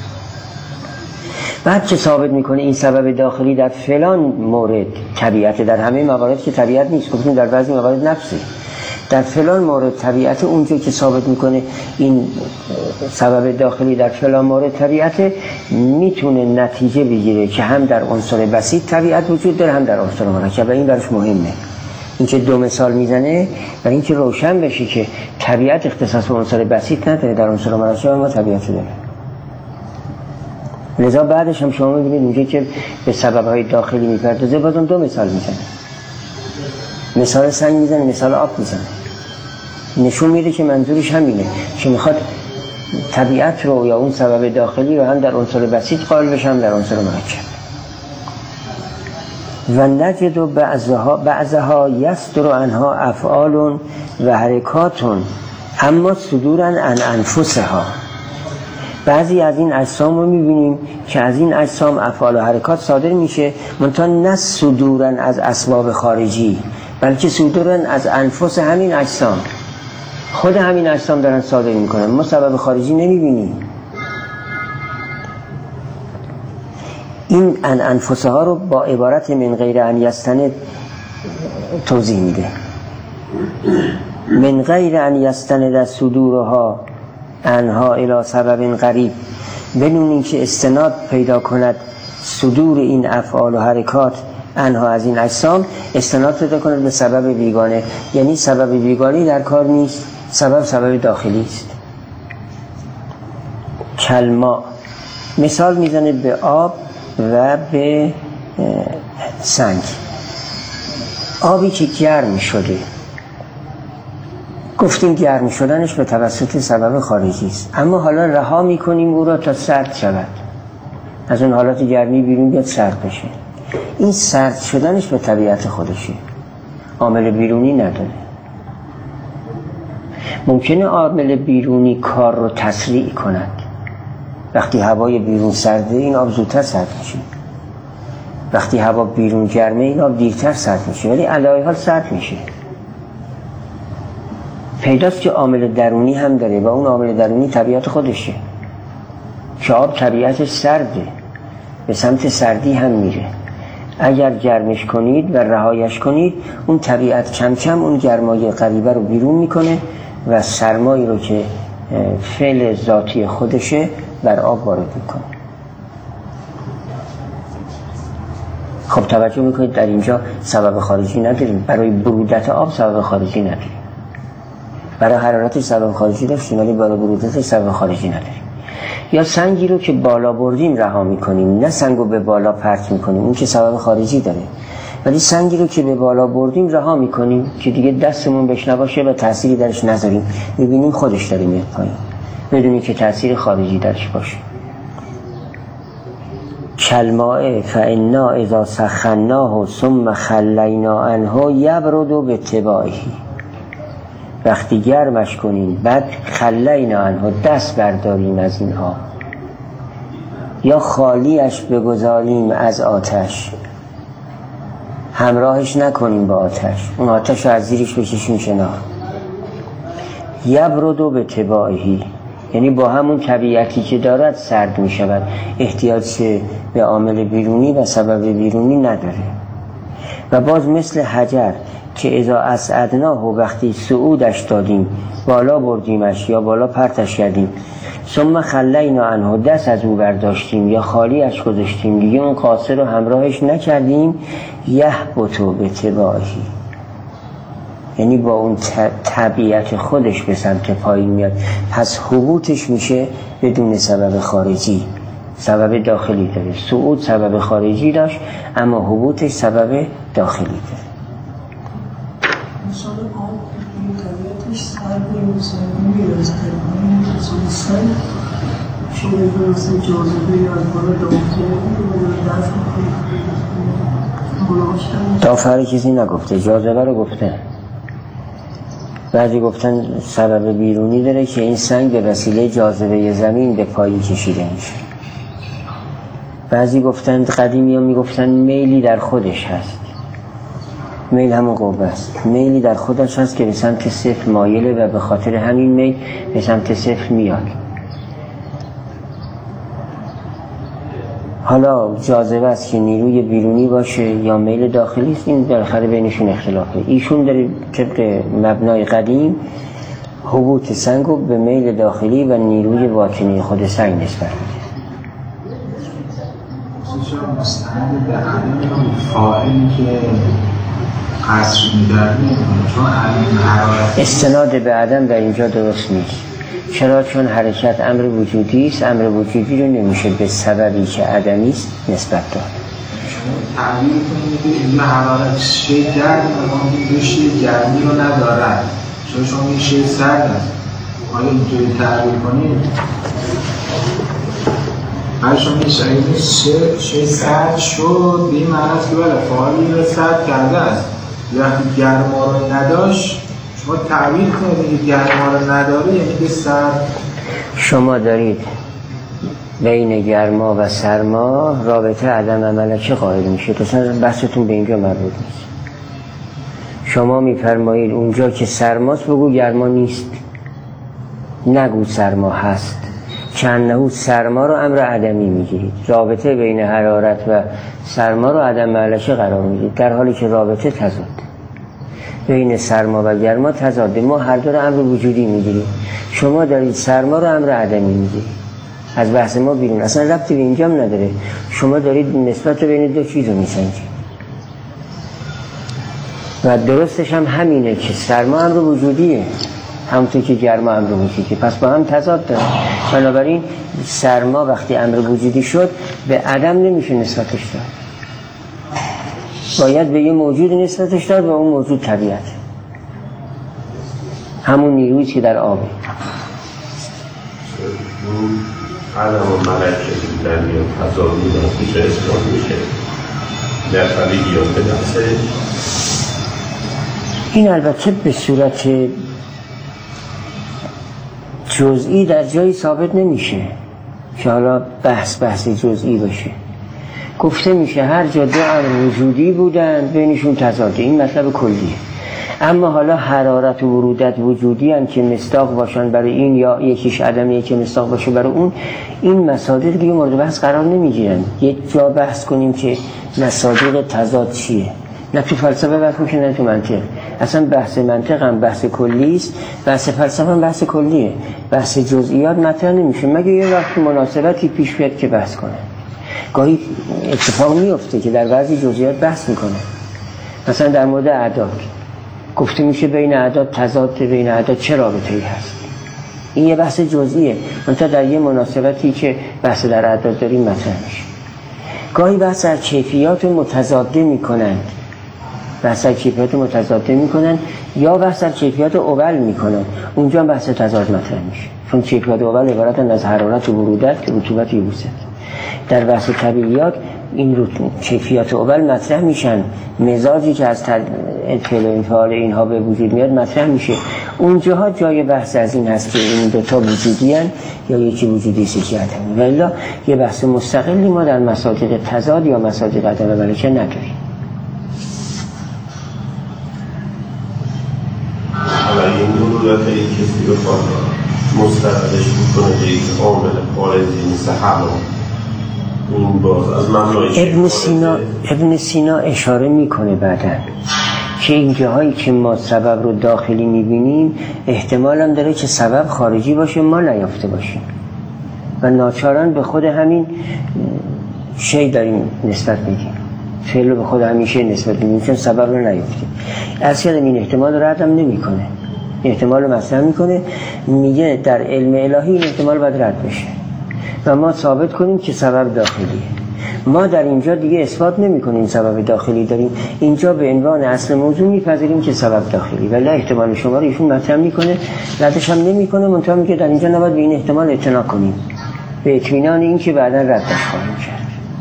بعد چه ثابت میکنه این سبب داخلی در فلان مورد طبیعت، در همه موارد که طبیعت نیست، گفتیم در بعضی موارد نفسه، در فلان مورد طبیعت. اونجا که ثابت میکنه این سبب داخلی در فلان مورد طبیعت، میتونه نتیجه بگیره که هم در عنصر بسیط طبیعت وجود داره هم در عنصر مرکب. و این براش مهمه، این که دو مثال میزنه و این که روشن بشه که طبیعت اختصاص به عنصر بسیط نداره، در عنصر مرکب ما طبیعت داره. لذا بعدش هم شما میبینید اونجا که به سببهای داخلی میپردازه، بازم دو مثال میزنه، مثال سنگ میزنه، مثال آب میزنه. نشون میده که منظورش همینه که میخواد طبیعت رو یا اون سبب داخلی رو هم در عنصر بسیط قائل بشه هم در عنصر مرکب. و نجد بعضها یصدر عنها افعال و حرکات اما صدورا عن انفسها. بعضی از این اجسام رو میبینیم که از این اجسام افعال و حرکات صادر میشه، منتها نه صدورا از اسباب خارجی، بلکه صدورا از انفس همین اجسام، خود همین اجسام دارن صادر میکنن، ما سبب خارجی نمیبینیم. این انفسها رو با عبارت من غیر ان یستند توضیح میده. من غیر ان یستند صدورها انها الی سبب غریب، بدون اینکه استناد پیدا کند صدور این افعال و حرکات انها از این اجسام، استناد پیدا کند به سبب بیگانه. یعنی سبب بیگانه در کار نیست، سبب داخلی است. کلما مثال میزنه به آب و به سنگ. آبی که گرم شده، گفتیم گرم شدنش به توسط سبب خارجی است، اما حالا رها میکنیم او را تا سرد شود، از اون حالات گرمی بیرون بیاد سرد بشه. این سرد شدنش به طبیعت خودشه، عامل بیرونی نداره. ممکنه عامل بیرونی کار رو تسریع کند، وقتی هوای بیرون سرده این آب زودتر سرد میشه، وقتی هوا بیرون گرمه این آب دیرتر سرد میشه، ولی علایه حال سرد میشه. پیداست که عامل درونی هم داره و اون عامل درونی طبیعت خودشه، که آب طبیعتش سرده، به سمت سردی هم میره. اگر گرمش کنید و رهایش کنید، اون طبیعت کم کم اون گرمای غریبه رو بیرون میکنه و سرمایی رو که فعل ذاتی خودشه بر آب وارد میکنه. خب توجه میکنید در اینجا سبب خارجی نداریم، برای برودت آب سبب خارجی نداریم، برای حرارتش سبب خارجی داشتیم ولی برای برودتش سبب خارجی نداریم. یا سنگی رو که بالا بردیم رها میکنیم، نه سنگ رو به بالا پرت میکنیم، اون که سبب خارجی داره، ولی سنگی رو که به بالا بردیم رها میکنیم که دیگه دستمون بهش نباشه و تأثیری درش نذاریم، میبینیم خودش داره میاد پایین بدونی که تأثیر خارجی درش باشه. کلماء فانا اذا سخناه ثم خلینا عنه یبرد باتباعه. وقتی گرمش کنیم بعد خلینا عنه دست برداریم از این آب، یا خالیش بگذاریم از آتش، همراهش نکنیم با آتش، اون آتش رو از زیرش بکشیم کنار. یبرد باتباعه یعنی با همون طبیعتی که دارد سرد می شود، احتیاج به عامل بیرونی و سبب بیرونی نداره. و باز مثل حجر که اذا اسعدناه، وقتی صعودش دادیم، بالا بردیمش یا بالا پرتش کردیم، ثم خلینا عنه دست از او برداشتیم یا خالیش گذاشتیم، دیگه اون قاصر رو همراهش نکردیم، یهبط باتباعه یعنی با اون طبیعت خودش به سمت پایین میاد. پس هبوطش میشه بدون سبب خارجی، سبب داخلی داره. صعود سبب خارجی داشت اما هبوطش سبب داخلی داره. مثلا آب طبیعتش سرد میرسه، شما مثل جاذبه یا از بالا دفع کنید. دافع کسی نگفته، جاذبه رو گفته. بعضی گفتن سبب بیرونی داره که این سنگ به وسیله جاذبه زمین به پایین کشیده میشه. بعضی گفتن قدیمی ها میگفتن میلی در خودش هست. میل همون قوه است، میلی در خودش هست که به سمت صفر مایله و به خاطر همین میل به سمت صفر میاد. حالا جاذبه است که نیروی بیرونی باشه یا میل داخلی است، این بالاخره بینشون اختلافه. ایشون داره طبق مبنای قدیم هبوط سنگ رو به میل داخلی و نیروی واکنی خود سنگ نسبت میده. مستند به عدم فاعلی که قصر می‌دارد چون حرارت استناد به عدم در اینجا درست نیست. چرا؟ چون حرکت امر وجودی است، امر وجودی رو نمیشه به سببی که عدمی است نسبت داد. شما تعبیر کنید که این حرارت شی گرم و شی گرمی رو ندارد، چون شما این شی سرد است. آیا اینطوری تعبیر کنید؟ آیا شما این شی سرد شد به این معنی است که بله فعالی رو سرد کرده است. وقتی گرما رو نداشت شما تعبیر کنید که گرما رو نداره یعنی که سرد. شما دارید بین گرما و سرما رابطه عدم ملکه قائل میشه. اصلا بحثتون به اینجا مربوط نیست. شما میفرمایید اونجا که سرماست بگو گرما نیست، نگو سرما هست. چندهو سرما رو امر عدمی میگیرید، رابطه بین حرارت و سرما رو عدم ملکه قرار میدید، در حالی که رابطه تضاد بین سرما و گرما تضاده. ما هر دو رو امر وجودی میگیریم، شما دارید سرما رو امر عدمی میگیرید. از بحث ما بیرون، اصلا ربطی به اینجا هم نداره. شما دارید نسبت بین دو چیز رو میسنجید و درستش هم همینه که سرما امر وجودیه همونطور که گرما امر وجودیه، پس با هم تضاد داره. بنابراین سرما وقتی امر وجودی شد به عدم نمیشه نسبتش داد، باید به یه موجود نسبتش داد و اون موجود طبیعت، همون نیرویی که در آبه. عدم و ملکه در میان تضاد میدن میشه اصلاح میشه در طبیعیات نفسه. این البته به صورت جزئی در جایی ثابت نمیشه که حالا بحث جزئی باشه. گفته میشه هر جا دو امر وجودی بودن بینشون تضاده، این مطلب کلیه. اما حالا حرارت و ورودت وجودی هن که مصداق باشن برای این، یا یکیش عدمیه که مصداق باشه برای اون، این مصادیق دیگه مورد بحث قرار نمیگیرن. یک جا بحث کنیم که مصادیق تضاد چیه، نه تو فلسفه بحث میشه نه تو منطق. اصلا بحث منطق هم بحث کلی است، بحث فلسفه هم بحث کلیه. بحث جزئیات مطرح نمیشه مگه یه وقت مناسبتی پیش بیاد که بحث کنه. گاهی اتفاق میفته که در بعضی جزئیات بحث میکنه. مثلا در مورد اعداد گفته میشه بین اعداد تضاد، بین اعداد چه رابطه‌ای هست. این یه بحث جزئیه، منتها در یه مناسبتی که بحث در اعداد داریم مطرح میشه. گاهی بحث از کیفیات متضاده میکنند، یا بحث از کیفیات اول میکنند، اونجا هم بحث تضاد مطرح میشه، چون کیفیات اول عبارتند از حرارت و برودت، رطوبت و یبوست. در بحث طبیعیات این کیفیات اول مطرح میشن، مزاجی که از فعل و انفعال اینها به وجود میاد مطرح میشه. اونجاها جای بحث از این هست که این دوتا وجودی هن یا یکی وجودی است یکی عدمی. ولی یه بحث مستقلی ما در مصادیق تضاد یا مصادیق عدم ملکه نداریم. حالا این ورودت یک کسی رو مستقلش میکنه که یک عامل خارجی مثل هوا، این باز از مبنای ابن سینا اشاره میکنه بعداً که این جاهایی که ما سبب رو داخلی میبینیم احتمال هم داره که سبب خارجی باشه ما نیافته باشیم و ناچارن به خود همین شی داریم نسبت میدیم، فعل رو به خود همین شی نسبت میدیم چون سبب رو نیافتیم. اصلا این احتمال رو رد هم نمیکنه، احتمال رو مطرح میکنه، میگه در علم الهی این احتمال باید رد بشه و ما ثابت کنیم که سبب داخلیه. ما در اینجا دیگه اثبات نمی کنیم سبب داخلی داریم، اینجا به عنوان اصل موضوع میپذیریم که سبب داخلی، ولی احتمال شما رو ایشون مطرح میکنه، ردش هم نمیکنه، منتها میگه در اینجا نباید به این احتمال اعتنا کنیم. به اطمینان این که بعدا ردش خواهیم کرد.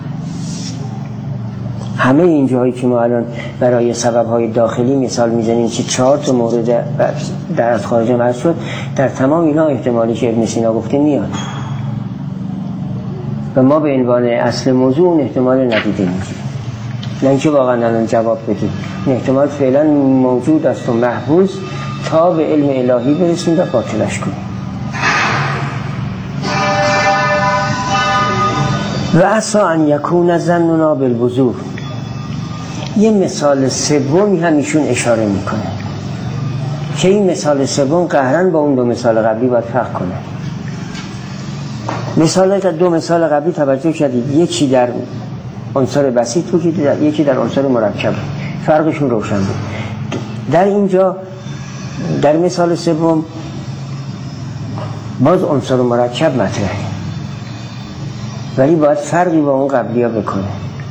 همه این جاهایی که ما الان برای سبب‌های داخلی مثال میزنیم که 4 تا مورد در از خارج مرز شد، در تمام اینا احتمالی که ابن سینا گفته میاد و ما به عنوان اصل موضوع اون احتمال ندیده میگیریم، نه اینکه واقعا الان جواب بدیم. این احتمال فعلا موجود است و محفوظ تا به علم الهی برسیم و باطلش کنیم. و عسى ان یکون ظننا بالبذور. یه مثال سومی هم ایشون اشاره میکنه که این مثال سوم قهرن با اون 2 مثال قبلی باید فرق کنه. دو مثال قبلی توجه کردید، یکی در عنصر بسیط بود، یکی در عنصر مرکب. فرقشون روشن بود. در اینجا در مثال سوم باز عنصر مرکب مطرحه، ولی باید فرقی با اون قبلی‌ها بکنه.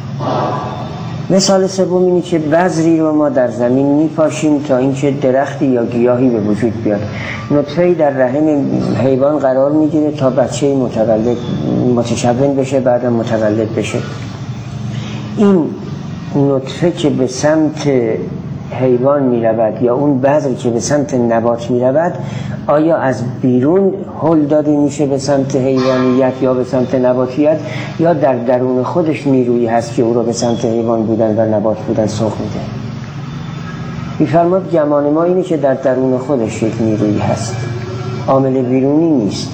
مثال سوم اینه که بذری رو ما در زمین میپاشیم تا اینکه درختی یا گیاهی به وجود بیاد. نطفه‌ای در رحم حیوان قرار میگیره تا بچه‌ای متشون بشه، بعد متولد بشه. این نطفه که به سمت حیوان میرود یا اون بذر که به سمت نبات میرود، آیا از بیرون هل داده میشه به سمت حیوانیت یا به سمت نباتیت، یا در درون خودش نیرویی هست که او رو به سمت حیوان بودن و نبات بودن سوق میده؟ میفرماد گمان ما اینه که در درون خودش یک نیرویی هست، عامل بیرونی نیست.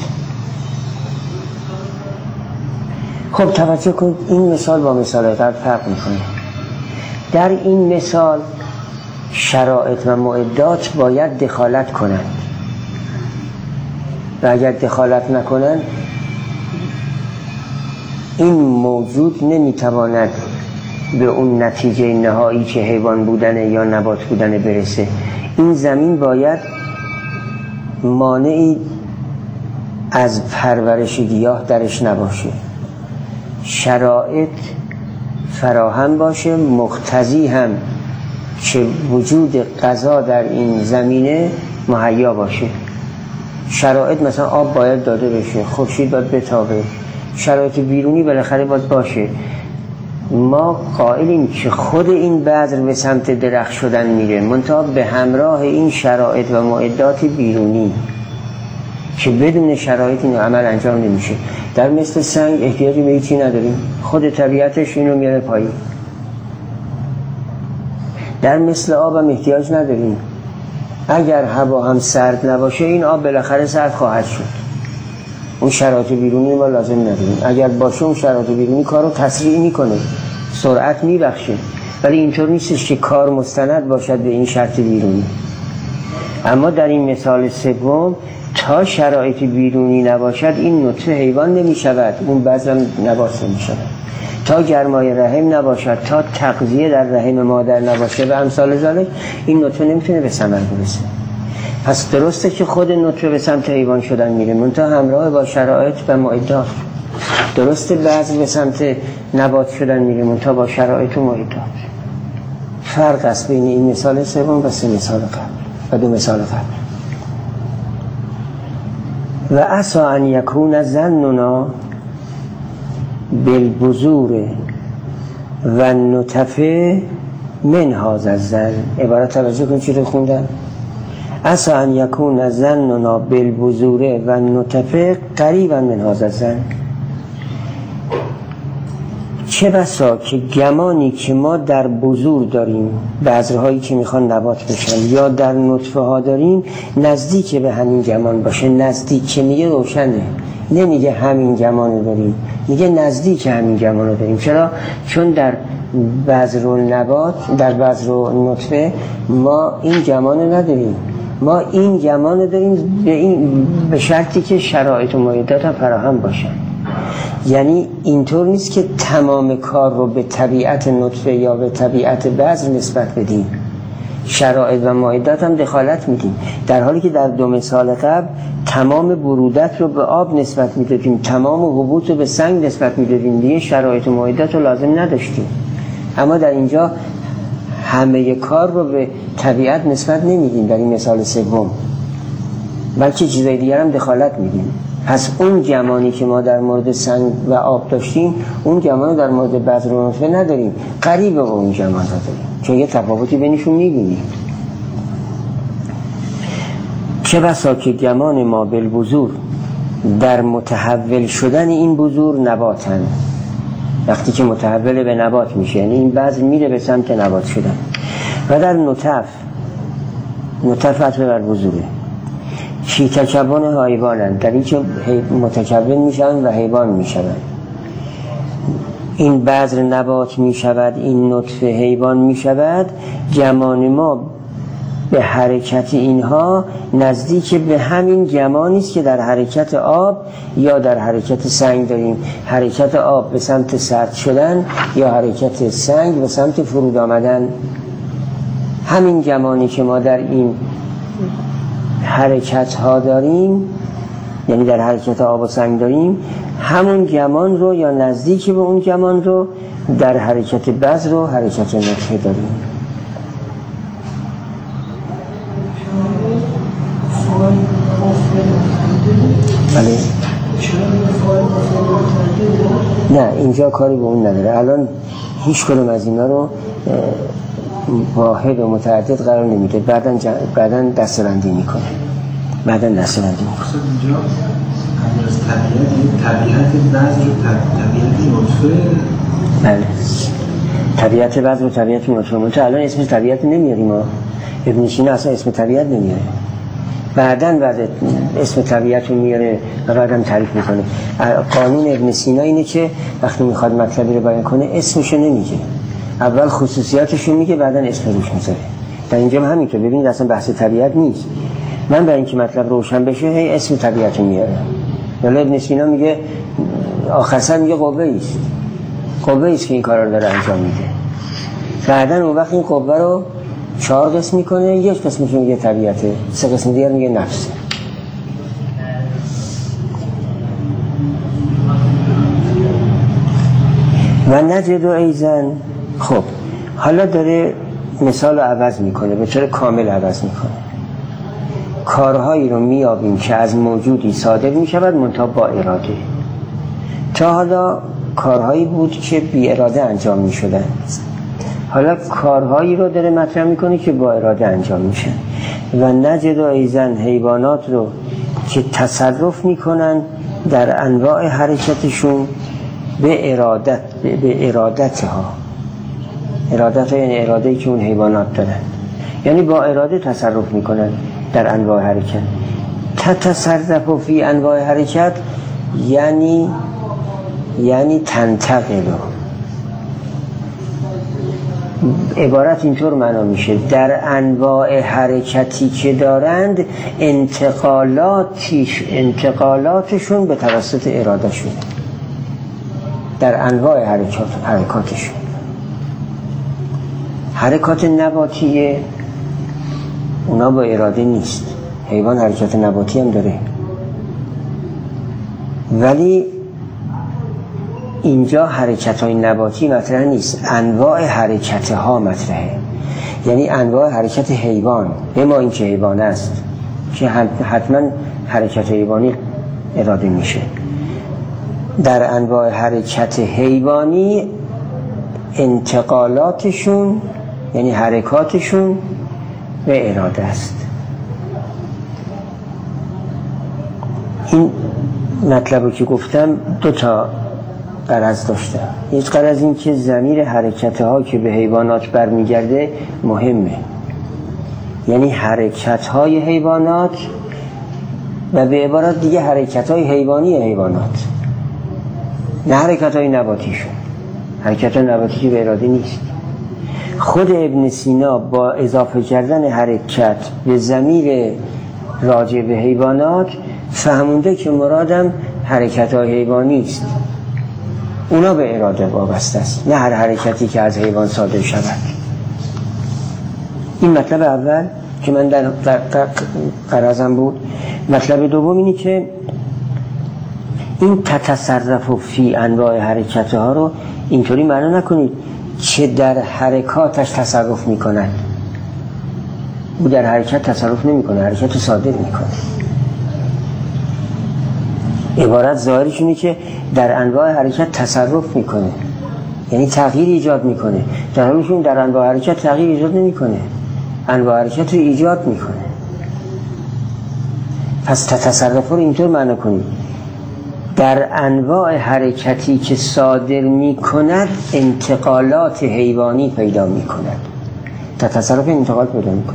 خب توجه کنید، این مثال با مثال قبل فرق میکنه. در این مثال شرایط و معدات باید دخالت کنند و اگر دخالت نکنند این موجود نمیتواند به اون نتیجه نهایی که حیوان بودن یا نبات بودن برسه. این زمین باید مانعی از پرورش گیاه درش نباشه، شرایط فراهم باشه، مقتضی هم که وجود غذا در این زمینه مهیا باشه. شرایط مثلا آب باید داده بشه، خورشید باید بتابه، شرایط بیرونی بالاخره باید باشه. ما قائلیم که خود این بذر به سمت درخت شدن میره، منتها به همراه این شرایط و معدات بیرونی که بدون شرایط این عمل انجام نمیشه. در مثل سنگ احتیاجی به هیچی نداریم، خود طبیعتش اینو میاره پایین. در مثل آب هم احتیاج نداریم، اگر هوا هم سرد نباشه این آب بالاخره سرد خواهد شد. اون شرایط بیرونی ما لازم نداریم. اگر باشه اون شرایط بیرونی کارو تسریع میکنه، سرعت میبخشه، ولی اینطور نیستش که کار مستند باشد به این شرط بیرونی. اما در این مثال سوم تا شرایط بیرونی نباشد این نطفه حیوان نمیشود، اون بذر نبات نمیشود. تا گرمای رحم نباشد، تا تغذیه در رحم مادر نباشه و امثال ذالک، این نطفه نمیتونه به ثمر برسه. پس درسته که خود نطفه به سمت حیوان شدن میره، منتها همراه با شرایط و معدات. درسته بذر به سمت نبات شدن میره، منتها با شرایط و معدات. فرق است بین این مثال سوم و 3 مثال قبل و 2 مثال قبل. و عسى ان یکون ظننا بالبذور و النطفه من هذا الظن. عبارت توجه کن چی رو خوندن؟ عسى ان یکون ظننا بالبذور و النطفه قریبا من هذا الظن. چه بسا که گمانی که ما در بذور داریم، بذرهایی که میخوان نبات بشن، یا در نطفه ها داریم، نزدیک به همین گمان باشه. نزدیک که میگه روشنه، نمیگه همین گمان داریم، میگه نزدیک همین گمان داریم. چرا؟ چون در بذر و نبات، در بذر و نطفه ما این گمان نداریم. ما این گمان داریم به شرطی که شرایط و معدات هم فراهم باشن. یعنی اینطور نیست که تمام کار رو به طبیعت نطفه یا به طبیعت بذر نسبت بدیم، شرایط و معدات هم دخالت میدیم، در حالی که در 2 مثال قبل تمام برودت رو به آب نسبت میدادیم، تمام هبوط رو به سنگ نسبت میدادیم، دیگه شرایط و معدات رو لازم نداشتیم. اما در اینجا همه کار رو به طبیعت نسبت نمیدیم در این مثال سوم، بلکه چیزای دیگر هم دخالت میدیم. پس اون گمانی که ما در مورد سنگ و آب داشتیم اون گمان در مورد بذر و نطفه نداریم، قریب به اون گمان را داریم، چون یه تفاوتی بینشون می‌بینیم. چه بسا که گمان ما بالبذور در متحول شدن این بذور نباتن، وقتی که متحول به نبات میشه یعنی این بذر میره به سمت نبات شدن، و در نطف عطف بر بذوره چی تکون حیوانن، در این که متکون میشن و حیوان میشن. این بذر نبات میشود، این نطفه حیوان میشود. گمان ما به حرکت اینها نزدیک به همین گمانی است که در حرکت آب یا در حرکت سنگ داریم. حرکت آب به سمت سرد شدن یا حرکت سنگ به سمت فرود آمدن. همین گمانی که ما در این حرکت ها داریم، یعنی در حرکت آب و سنگ داریم، همون گمان رو یا نزدیک به اون گمان رو در حرکت بذر و حرکت نطفه داریم. بله. نه اینجا کاری به اون نداره. الان هیچ کدوم از اینا رو واحد و متعدد قرار نمیده، بعداً دسته‌بندی میکنه. اینجا از طبیعت بذر و طبیعت نطفه. بله، طبیعت بذر و طبیعت نطفه. منتها الان اسم طبیعت نمیاریم ما. ابن سینا اصلا اسم طبیعت نمیاره، بعداً اسم طبیعت رو میاره و بعداً تعریف میکنه. قانون ابن سینا اینه که وقتی میخواد مطلبی رو بیان کنه اسمشو نمیگه، اول خصوصیاتشو میگه بعداً اسم روش میذاره. در اینجا هم همینطور. ببینید اصلا بحث طبیعت نیست. من برای اینکه مطلب روشن بشه هی اسم طبیعت رو میاره. ولی ابن سینا میگه آخر سر میگه قوه ایست که این کارا رو داره انجام میده. بعداً اون وقت این قوه رو 4 قسم میکنه، یک قسمش میگه طبیعته، 3 قسم دیگر میگه نفسه. و نجد و ایزن. خب حالا داره مثال رو عوض میکنه، به طور کامل عوض میکنه. کارهایی رو میابیم که از موجودی صادر میشود منتها با اراده. تا حالا کارهایی بود که بی اراده انجام میشدن، حالا کارهایی رو داره مطرح میکنه که با اراده انجام میشن. و نجد و ایزن، حیوانات رو که تصرف میکنن در انواع حرکتشون به ارادتها. ارادت یعنی اراده‌ای که اون حیوانات دارن، یعنی با اراده تصرف میکنن در انواع حرکت. تتصرف فی انواع حرکت یعنی تنتقلو. عبارت اینطور معنا میشه در انواع حرکتی که دارند انتقالاتشون به توسط اراده شده. در انواع حرکاتشون. حرکات نباتیه اونا با اراده نیست. حیوان حرکت نباتی هم داره، ولی اینجا حرکت های نباتی مطرح نیست، انواع حرکت ها مطرحه. یعنی انواع حرکت حیوان، به ما این که حیوان است که حتما حرکت حیوانی اراده میشه. در انواع حرکت حیوانی انتقالاتشون یعنی حرکاتشون به اراده است. این مطلبی که گفتم 2 غرض داشته. یک غرض این که ضمیر حرکت ها که به حیوانات برمیگرده مهمه، یعنی حرکت های حیوانات و به عبارت دیگه حرکت های حیوانی حیوانات، نه حرکت های نباتیشون. حرکت های نباتی که به اراده نیست. خود ابن سینا با اضافه کردن حرکت به ضمیر راجع به حیوانات فهمونده که مرادم حرکت های حیوانی است، اونا به اراده وابسته است، نه هر حرکتی که از حیوان صادر شود. این مطلب اول که من در غرضم بود. مطلب دوم اینی که این تتصرف فی انواع حرکت ها رو اینطوری معنا نکنید که در حرکاتش تصرف میکنن. او در حرکت تصرف نمیکنه، حرکت صادر میکنه. عبارت ظاهرش اینه که در انواع حرکت تصرف میکنه، یعنی تغییر ایجاد میکنه، در حالی که در انواع حرکت تغییر ایجاد نمیکنه، انواع حرکت رو ایجاد میکنه. پس تصرف رو اینطور معنی کنید: در انواع حرکتی که صادر میکند انتقالات حیوانی پیدا میکند. تصرف انتقال پیدا میکنه.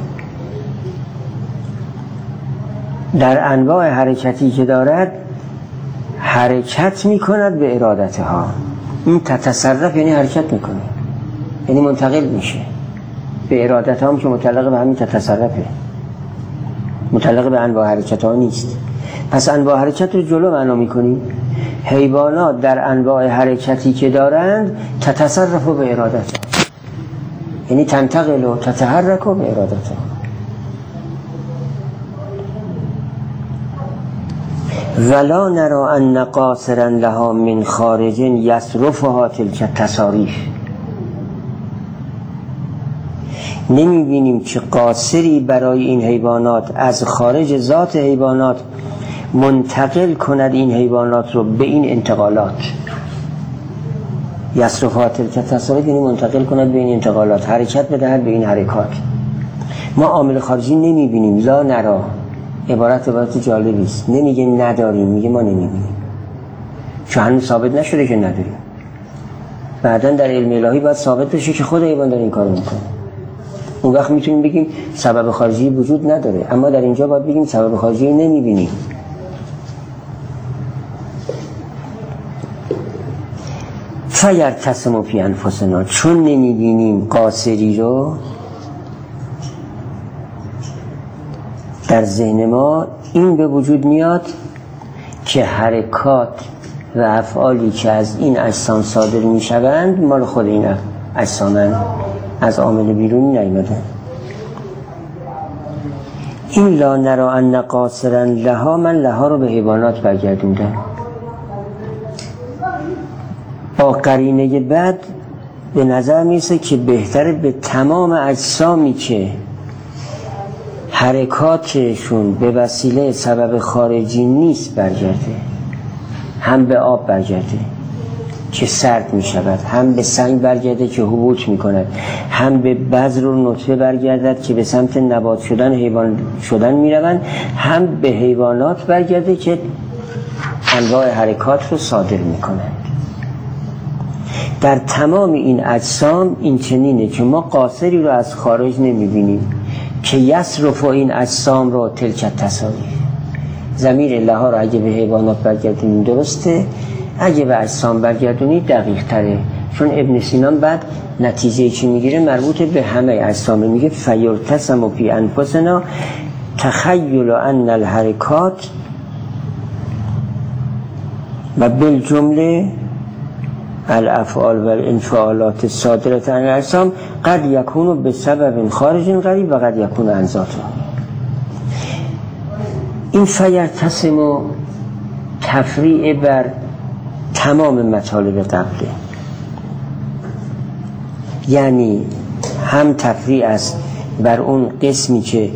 در انواع حرکتی که دارد حرکت میکند به ارادتها. این تصرف یعنی حرکت میکنه، یعنی منتقل میشه به ارادتها، هم که متعلق به همین تصرفه، متعلق به انواع حرکت ها نیست. پس انواع حرکت رو جلو معنا میکنیم. حیوانات در انواع حرکتی که دارند تتصرف به ارادتها، یعنی تنتقل و تتحرک به ارادتها. ولا نرى ان قاصرا لها من خارج یصرفها تلك التصاریف. نمیبینیم که قاصری برای این حیوانات از خارج ذات حیوانات منتقل کند این حیوانات رو به این انتقالات. یصرفها تلک التصاریف یعنی منتقل کند به این انتقالات، حرکت بدهد به این حرکات. ما عامل خارجی نمیبینیم. لا نرى عبارت جالبی است. نمیگه نداریم، میگه ما نمیبینیم، چون هنوز ثابت نشده که نداریم. بعداً در علم الهی باید ثابت بشه که خود حیوان داره این کارو میکنه. اون وقت میتونیم بگیم سبب خارجی وجود نداره، اما در اینجا باید بگیم سبب خارجی نمیبینیم. فیرتسم فی انفسنا، چون نمیبینیم قاصری رو در ذهن ما این به وجود میاد که حرکات و افعالی که از این اجسام صادر میشوند مال خود این اجسامن، از عامل بیرونی نیامدن. این لا نرى ان قاصرا لها، من لها رو به حیوانات برگردوندم. با قرینه بعد به نظر میرسه که بهتره به تمام اجسامی که حرکاتشون به وسیله سبب خارجی نیست برگرده، هم به آب برگرده که سرد می شود، هم به سنگ برگرده که هبوط می کند، هم به بذر و نطفه برگردد که به سمت نبات شدن، حیوان شدن می روند، هم به حیوانات برگرده که انواع حرکات رو صادر می کنند. در تمام این اجسام این چنینه که ما قاصری رو از خارج نمی بینیم که یصرف این اجسام رو تلک التصاریف. ضمیر لها رو اگه به حیوانات برگردونیم درسته، اگه به اجسام برگردونی دقیق تره، چون ابن سینان بعد نتیجه چی میگیره مربوط به همه اجسام. میگه فیرتسم فی انفسنا تخیل ان الحرکات و بالجمله الافعال و الانفعالات الصادرة عن الاجسام قد یکون بسبب خارج غریب و قد یکون عن ذاته. این فیرتسم و تفریع بر تمام مطالب قبله، یعنی هم تفریع است بر اون قسمی که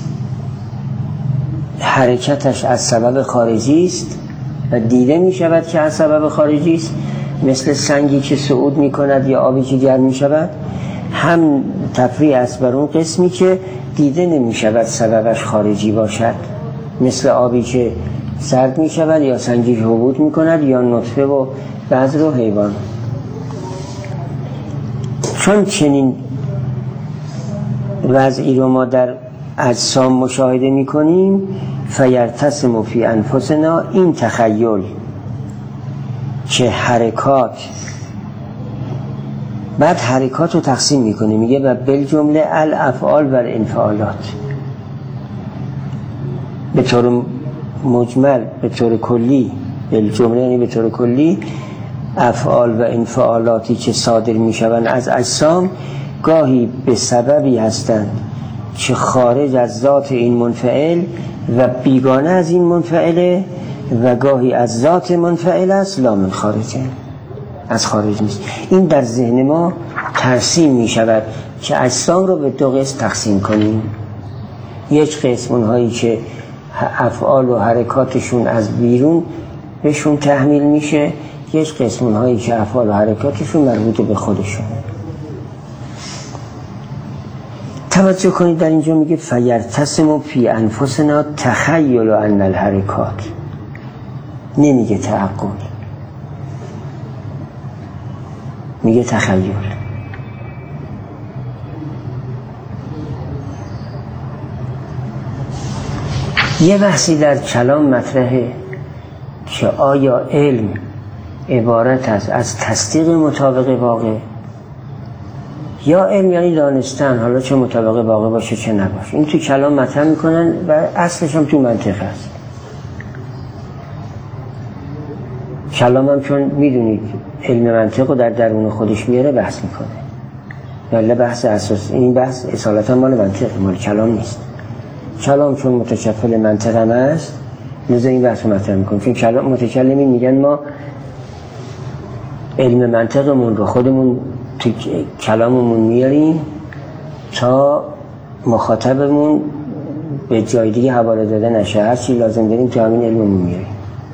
حرکتش از سبب خارجی است و دیده می شود که از سبب خارجی است، مثل سنگی که صعود می کند یا آبی که گرم می شود. هم تفریع است بر اون قسمی که دیده نمی شود سببش خارجی باشد، مثل آبی که سرد می شود یا سنگی که هبوط می کند یا نطفه و بذر و حیوان. چون چنین وضعی رو ما در اجسام مشاهده می کنیم، فیرتسم فی انفسنا، این تخیل که حرکات، بعد حرکات رو تقسیم میکنه، میگه و بالجمله الافعال و الانفعالات، به طور مجمل، به طور کلی، بالجمله یعنی به طور کلی افعال و انفعالاتی که صادر میشوند از اجسام گاهی به سببی هستند که خارج از ذات این منفعل و بیگانه از این منفعله، و گاهی از ذات منفعل است لا من خارجه، از خارج نیست. این در ذهن ما ترسیم می شود که اجسام رو به دو قسم تقسیم کنیم. یک قسم اونهایی که افعال و حرکاتشون از بیرون بهشون تحمیل میشه، یک قسمون هایی که افعال و حرکاتشون مربوط به خودشون. توجه کنید در اینجا میگه فیرتسم فی انفسنا تخیل ان الحرکات، نمیگه تعقل، میگه تخیل. یه بحثی در کلام مطرحه که آیا علم عبارت است از تصدیق مطابق واقع، یا علم یعنی دانستن، حالا چه مطابق واقع باشه چه نباشه. این تو کلام مطرح میکنن و اصلش هم تو منطق هست. کلام هم چون میدونید علم منطق رو در درون خودش میاره بحث میکنه، ولی بحث اساس این بحث اصالتا مال منطق، مال کلام نیست. کلام چون متشکل منطق هم هست لذا این بحث رو مطرح میکنه. چون کلام متکلمین میگن ما علم منطقمون رو خودمون تو کلاممون میاریم تا مخاطبمون به جای دیگه حواله داده نشه، هر چی لازم داریم تو همین علممون میاریم.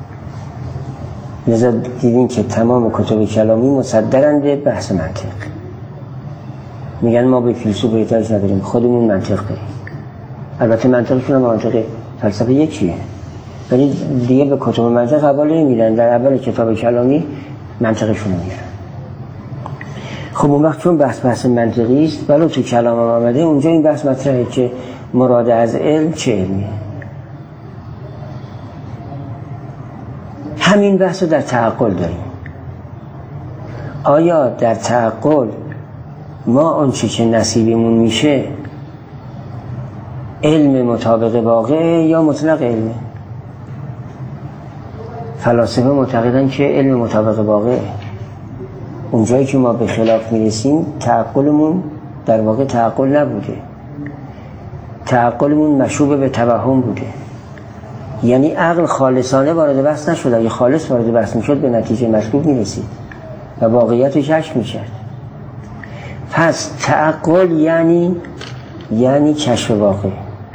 لذا دیدین که تمام کتب کلامی مصدرن به بحث منطق. میگن ما به فیلسوف احتیاج نداریم، خودمون منطق داریم. البته منطقشون هم منطق فلسفه یکیه، ولی دیگه به کتب منطق حواله نمیدن، در اول کتاب کلامی منطقشون رو میارن. خب اون وقت چون بحث منطقی است، ولی تو کلام هم آمده اونجا این بحث مطرحه که مراد از علم چه علمیه. همین بحث رو در تعقل داریم. آیا در تعقل ما آنچه که نصیبمون میشه علم مطابق واقع یا مطلق علمه؟ فلاسفه معتقدن که علم مطابق واقع. اونجایی که ما به خلاف میرسیم تعقلمون در واقع تعقل نبوده، تعقلمون مشوب به توهم بوده. یعنی عقل خالصانه وارد بحث نشد. اگه خالص وارد بحث میشد به نتیجه مطلوب میرسید و واقعیت رو کشف میکرد. پس تعقل یعنی کشف واقع.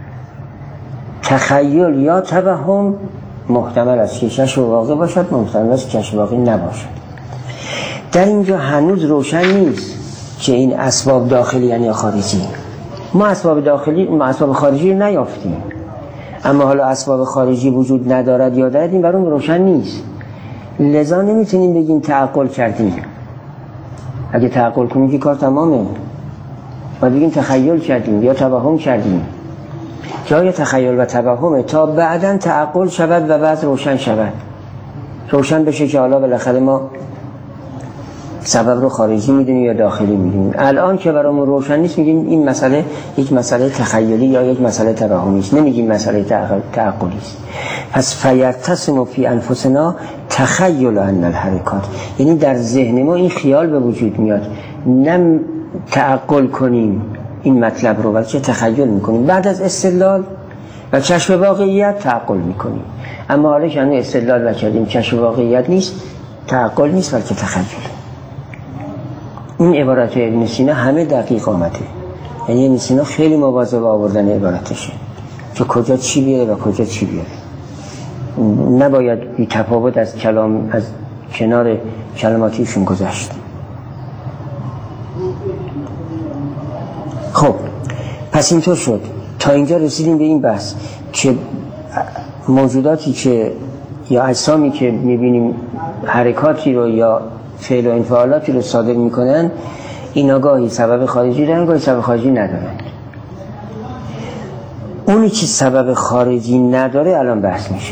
تخیل یا توهم محتمل است که کشف واقع باشد، محتمل است کشف واقع نباشد. در اینجا هنوز روشن نیست که این اسباب داخلی یعنی خارجی. ما اسباب خارجی رو نیافتیم، اما حالا اسباب خارجی وجود ندارد یا دارد این برام روشن نیست. لذا نمیتونیم بگیم تعقل کردیم. اگه تعقل کنیم که کار تمامه. باید بگیم تخیل کردیم یا توهم کردیم. جای تخیل و توهمه تا بعداً تعقل شود و بعد روشن شود. روشن بشه که حالا بالاخره ما سبب رو خارجی میدونیم یا داخلی میدونیم. الان که برامون روشن نیست میگیم این مسئله یک مسئله تخیلی یا یک مسئله توهمی است، نمیگیم مسئله تعقلی است. پس فیرتسم فی انفسنا تخیل ان الحرکات، یعنی در ذهن ما این خیال به وجود میاد، نه تعقل کنیم این مطلب رو بلکه تخیل میکنیم. بعد از استدلال و کشف واقعیت تعقل میکنیم. اما حالا که استدلال کردیم کشف واقعیت نیست، تعقل نیست بلکه تخیل. این عبارت ابن سینا همه دقیق آمده. یعنی ابن سینا خیلی مواظب آوردن عبارتشه که کجا چی بیاره و کجا چی بیاره. نباید بی تفاوت از کلام از کنار کلماتیشون گذشت. خب پس اینطور شد تا اینجا رسیدیم به این بحث که موجوداتی که یا اجسامی که میبینیم حرکاتی رو یا فعل و انفعالاتی رو صادر میکنن، اینا گاهی سبب خارجی دارن گاهی سبب خارجی ندارن. اونی که سبب خارجی نداره الان بحث میشه.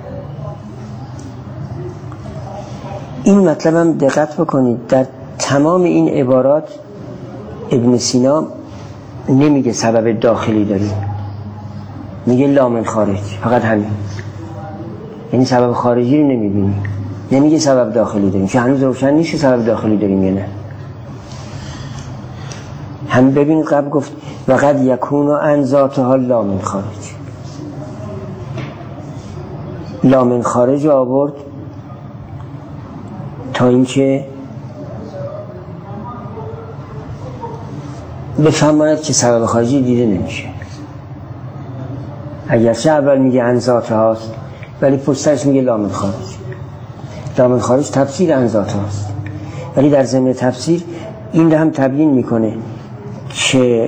این مطلب هم دقت بکنید، در تمام این عبارات ابن سینا نمیگه سبب داخلی داریم، میگه لا من خارج، فقط همین. یعنی سبب خارجی رو نمیبینیم، نمیگه سبب داخلی داریم، که هنوز روشن نیست سبب داخلی داریم یا نه. هم ببین قبل گفت و قد یکون عن ذاتها لا من خارج. لا من خارج آورد تا اینکه بفهماند که سبب خارجی دیده نمیشه. اگرچه اول میگه عن ذاتهاست ولی پشتش میگه لا من خارج. دامن خارج تفسیر عن ذات هاست، ولی در ضمن تفسیر این رو هم تبیین میکنه که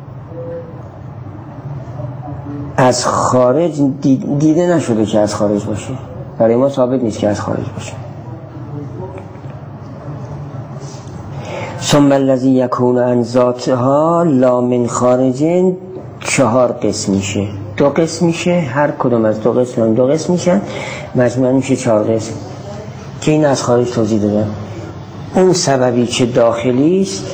از خارج دیده نشده که از خارج باشه، برای ما ثابت نیست که از خارج باشه. ثم الذی یکون عن ذاتها لا من خارج 4 قسم میشه، 2 قسم میشه، هر کدوم از 2 قسم 2 قسم میشن، مجموعاً میشه 4 قسم که این از خارج توضیح دادم. اون سببی که داخلی است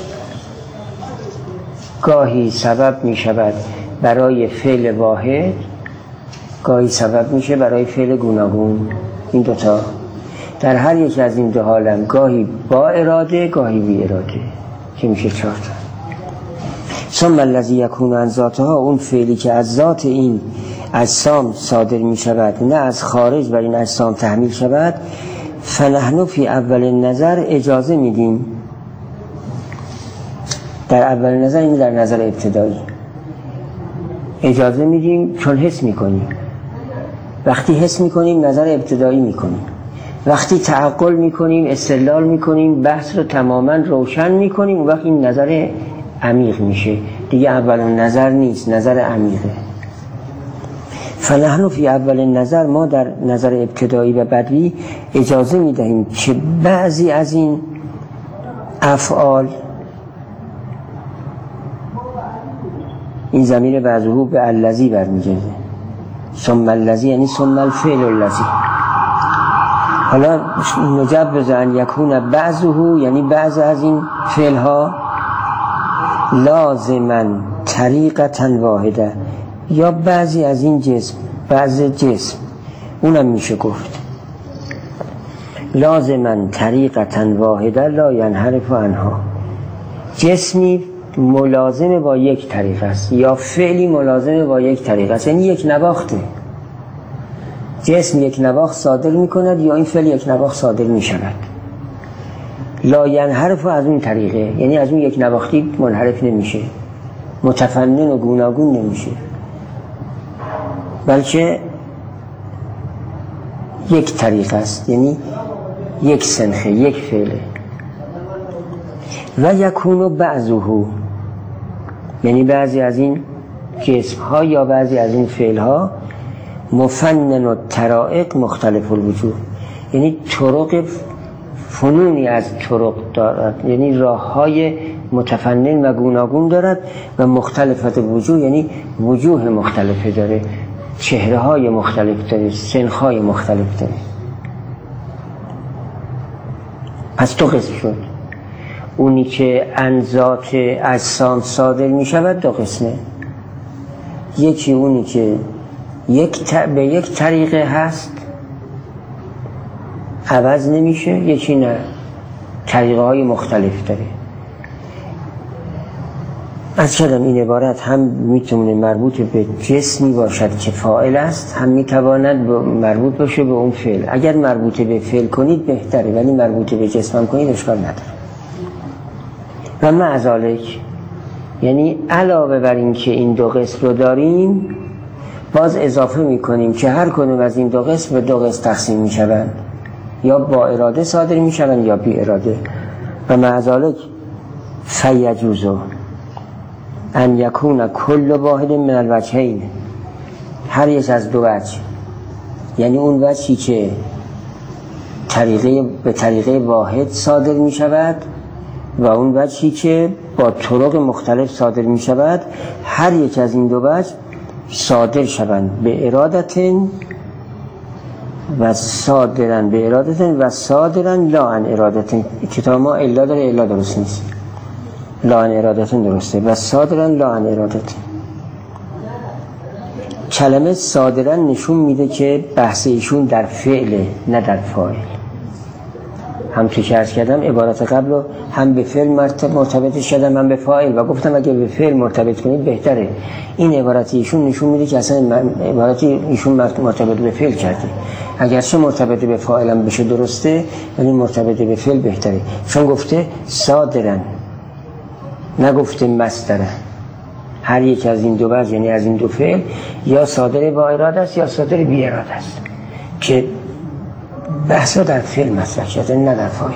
گاهی سبب میشود برای فعل واحد، گاهی سبب میشه برای فعل گوناگون. این دوتا در هر یک از این 2 حالم گاهی با اراده گاهی بی اراده که میشه 4 تا. ثم الذی یکون عن ذاتها، اون فعلی که از ذات این اجسام صادر میشود نه از خارج بر این اجسام تحمیل شود، فنحن فی اول نظر اجازه میدیم. در اول نظر این در نظر ابتدایی اجازه میدیم چون حس میکنیم. وقتی حس میکنیم نظر ابتدایی میکنیم، وقتی تعقل میکنیم استدلال میکنیم بحث رو تماما روشن میکنیم، اون وقت این نظر عمیق میشه دیگه، اول نظر نیست، نظر عمیقه. فنحن فی اول نظر، ما در نظر ابتدایی و بدوی اجازه میدهیم که بعضی از این افعال، این ضمیر بعضهو به الذی برمیگرده، ثم الذی یعنی ثم الفعل الذی. حالا نجبز ان یکون بعضهو یعنی بعض از این فعل ها لازما طریقتا واحده، یا بعضی از این جسم، بعض جسم اونم میشه گفت لازما طریقتا واحده لا ینحرف عنها، جسمی ملازم با یک طریق است یا فعلی ملازم با یک طریق است، یعنی یک نواخته، جسم یک نواخت صادر میکند یا این فعل یک نواخت صادر میشود. لا ینحرف از اون طریقه یعنی از اون یک نواختی منحرف نمیشه، متفنن و گوناگون نمیشه، بلکه یک طریق است، یعنی یک سنخه، یک فعله. و یکونو بعضهو یعنی بعضی از این جسم ها یا بعضی از این فعل ها مفنن و طرائق مختلف الوجوه، یعنی طرق فنونی از طرق دارد، یعنی راه های متفنن و گوناگون دارد و مختلفت وجوه یعنی وجوه مختلفه داره، چهره های مختلف داره، سنخ های مختلف داره. پس 2 قسم شد. اونی که عن ذات اجسام صادر می شود 2 قسمه، یکی اونی که به یک طریقه هست عوض نمیشه، یکی نه طریقه های مختلف داره. از کردم این عبارت هم میتونه مربوط به جسمی باشد که فاعل است، هم میتواند مربوط باشه به اون فعل. اگر مربوط به فعل کنید بهتره، ولی مربوط به جسم هم کنید اشکال نداره. و مع ذالک یعنی علاوه بر این که این 2 قسم رو داریم، باز اضافه میکنیم که هر کدوم از این 2 قسم به 2 قسم تقسیم میشوند، یا با اراده صادر میشوند یا بی اراده. و مع ذالک فیجوزو ان یکون کل واحد من الوجهین، هر یک از 2 وجه، یعنی اون وجهی که به طریقه واحد صادر می شود و اون وجهی که با طرق مختلف صادر می شود، هر یک از این 2 وجه صادر شوند به ارادتن و صادرن به ارادتن و صادرن لا عن ارادتن. کتاب ما الا داره، الا درست نیست، لا عن ارادتن درسته، و صادرن لا عن ارادتن. کلمه صادرن نشون میده که بحث ایشون در فعله نه در فاعل. هم که عرض کردم عبارت قبل رو هم به فعل مرتبط شدم هم به فاعل و گفتم اگه به فعل مرتبط کنید بهتره. این عبارت ایشون نشون میده که اصلا عبارت ایشون مرتبط به فعل کرده، اگرچه مرتبط به فاعل هم بشه درسته ولی مرتبط به فعل بهتره، چون گفته صادرن نگفته مصدرن. هر یک از این 2 وجه یعنی از این 2 فعل یا صادر با اراده است یا صادر بی اراده است، که بحثا در فعل مطرح شده نه در فاعل.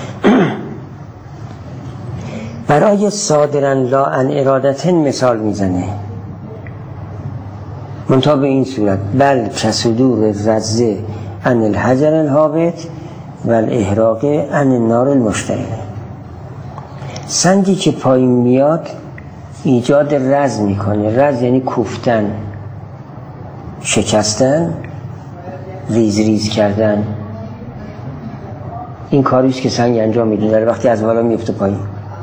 برای صادرا لا عن ارادتن مثال میزنه، منتها به این صورت: بل کصدور رزه عن الحجر الهابط و الاحراق عن النار المشتعله. سنگی که پایین میاد ایجاد رز میکنه. رز یعنی کوفتن، شکستن، ریز ریز کردن. این کاریست که سنگ انجام میده در وقتی از بالا میفته پایین.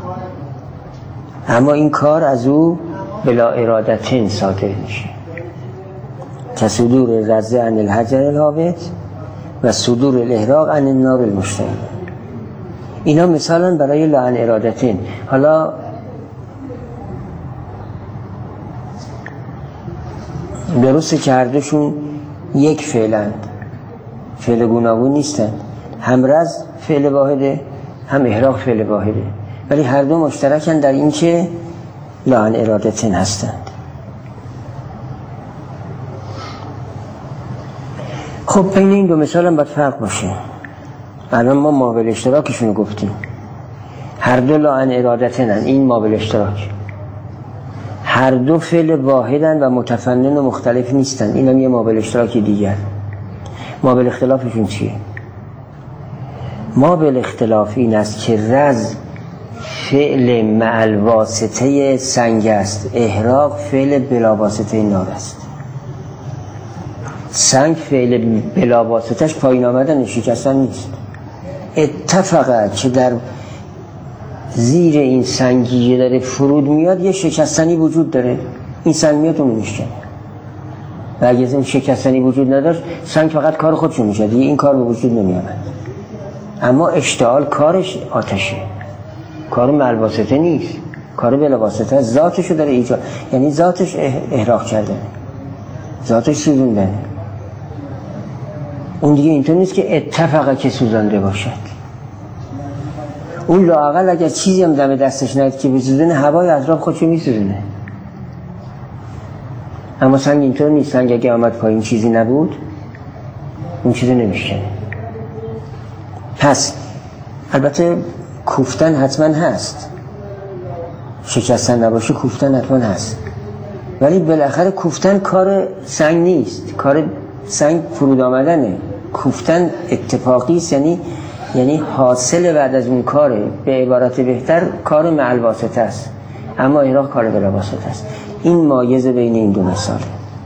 اما این کار از او بلا ارادتن صادر میشه. کصدور رزه عن الحجر الهابط و صدور الاحراق عن النار المشتعله. اینا مثالاً برای لا عن ارادتن. حالا درسته که هر دوشون یک فعلند، فعل گوناگون نیستند، هم رز فعل واحده هم احراق فعل واحده، ولی هر دو مشترکن در این که لا عن ارادتن هستند. خب بین این دو مثال هم باید فرق باشه. الان ما مابل اشتراکشون رو گفتیم، هر دو لا عن ارادتن هن. این مابل اشتراک، هر دو فعل واحدن و متفنن و مختلف نیستن. این هم یه مابل اشتراکی دیگر. مابل اختلافشون چیه؟ مابل اختلاف این است که رز فعل مع الواسطه سنگ است، احراق فعل بلا واسطه نار است. سنگ فعل بلا واسطهش پایین آمدن شکستن نیست. اتفاقا که در زیر این سنگی داره فرود میاد یه شکستنی وجود داره، این سنگ میاد اونو میشکنه. و اگه این شکستنی وجود نداشت سنگ فقط کار خودشو میشه، دیگه این کار به وجود نمیامد. اما اشتعال کارش آتشه، کار ملواسطه نیست، کار بلا واسطه، ذاتشو داره ایجاد، یعنی ذاتش احراق کردنه، ذاتش سوزوندنه. اون دیگه اینطور نیست که اتفاقا که سوزانده باشد. اون لااقل اگر چیزی هم دم دستش نهید که بسوزونه، هوای اطراف خودشو میسوزونه. اما سنگ اینطور نیست. سنگ اگه آمد پایین چیزی نبود اون چیزی نمیشکنه. پس البته کوفتن حتما هست، شکستن نباشه کوفتن حتما هست، ولی بالاخره کوفتن کار سنگ نیست، کار سنگ فرود آمدنه. کوفتن اتفاقی است، یعنی حاصل بعد از اون کاره. به عبارت بهتر کار مع الواسطه است، اما احراق کار بلا واسطه است. این مایز بین این دو مثال.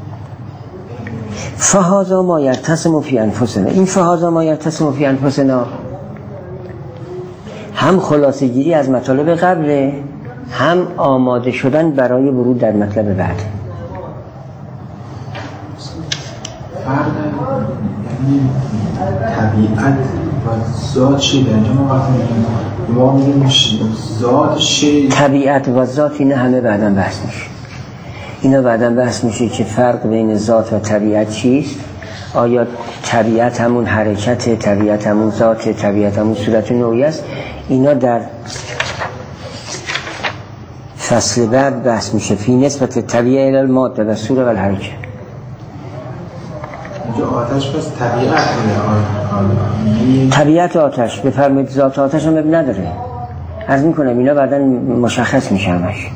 فهذا ما یرتسم فی انفسنا. این فهذا ما یرتسم فی انفسنا هم خلاصه گیری از مطالب قبله، هم آماده شدن برای ورود در مطلب بعد. فرق یعنی طبیعت و ذات چی در اینجا؟ ما وقتی ما میگیم ذات چی، طبیعت و ذات، اینا همه بعداً بحث میشه. اینا بعداً بحث میشه که فرق بین ذات و طبیعت چیست. آیا طبیعت همون حرکت، طبیعت همون ذات، طبیعت همون صورت نوعی است؟ اینا در فصل بعد بحث میشه. فی نسبت طبیعه الی الماده و صوره و الحرکه. اینجا آتش پس طبیعت کنه. طبیعت آتش بفرمایید، ذات آتش هم اب نداره. عرض میکنم اینا بعداً مشخص میشه همش.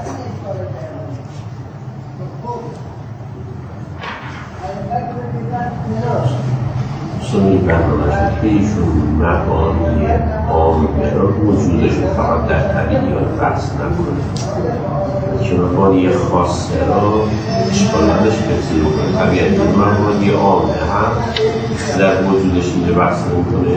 سنی برنامه شد که ایشون مبانی عام وجودش فقط در طبیعیات بحث نکنه، که مبانی خاصه را اشکال نداشت بسیر کنه. طبیعت مبانی عامه هم در وجودش اینجا بحث نکنه.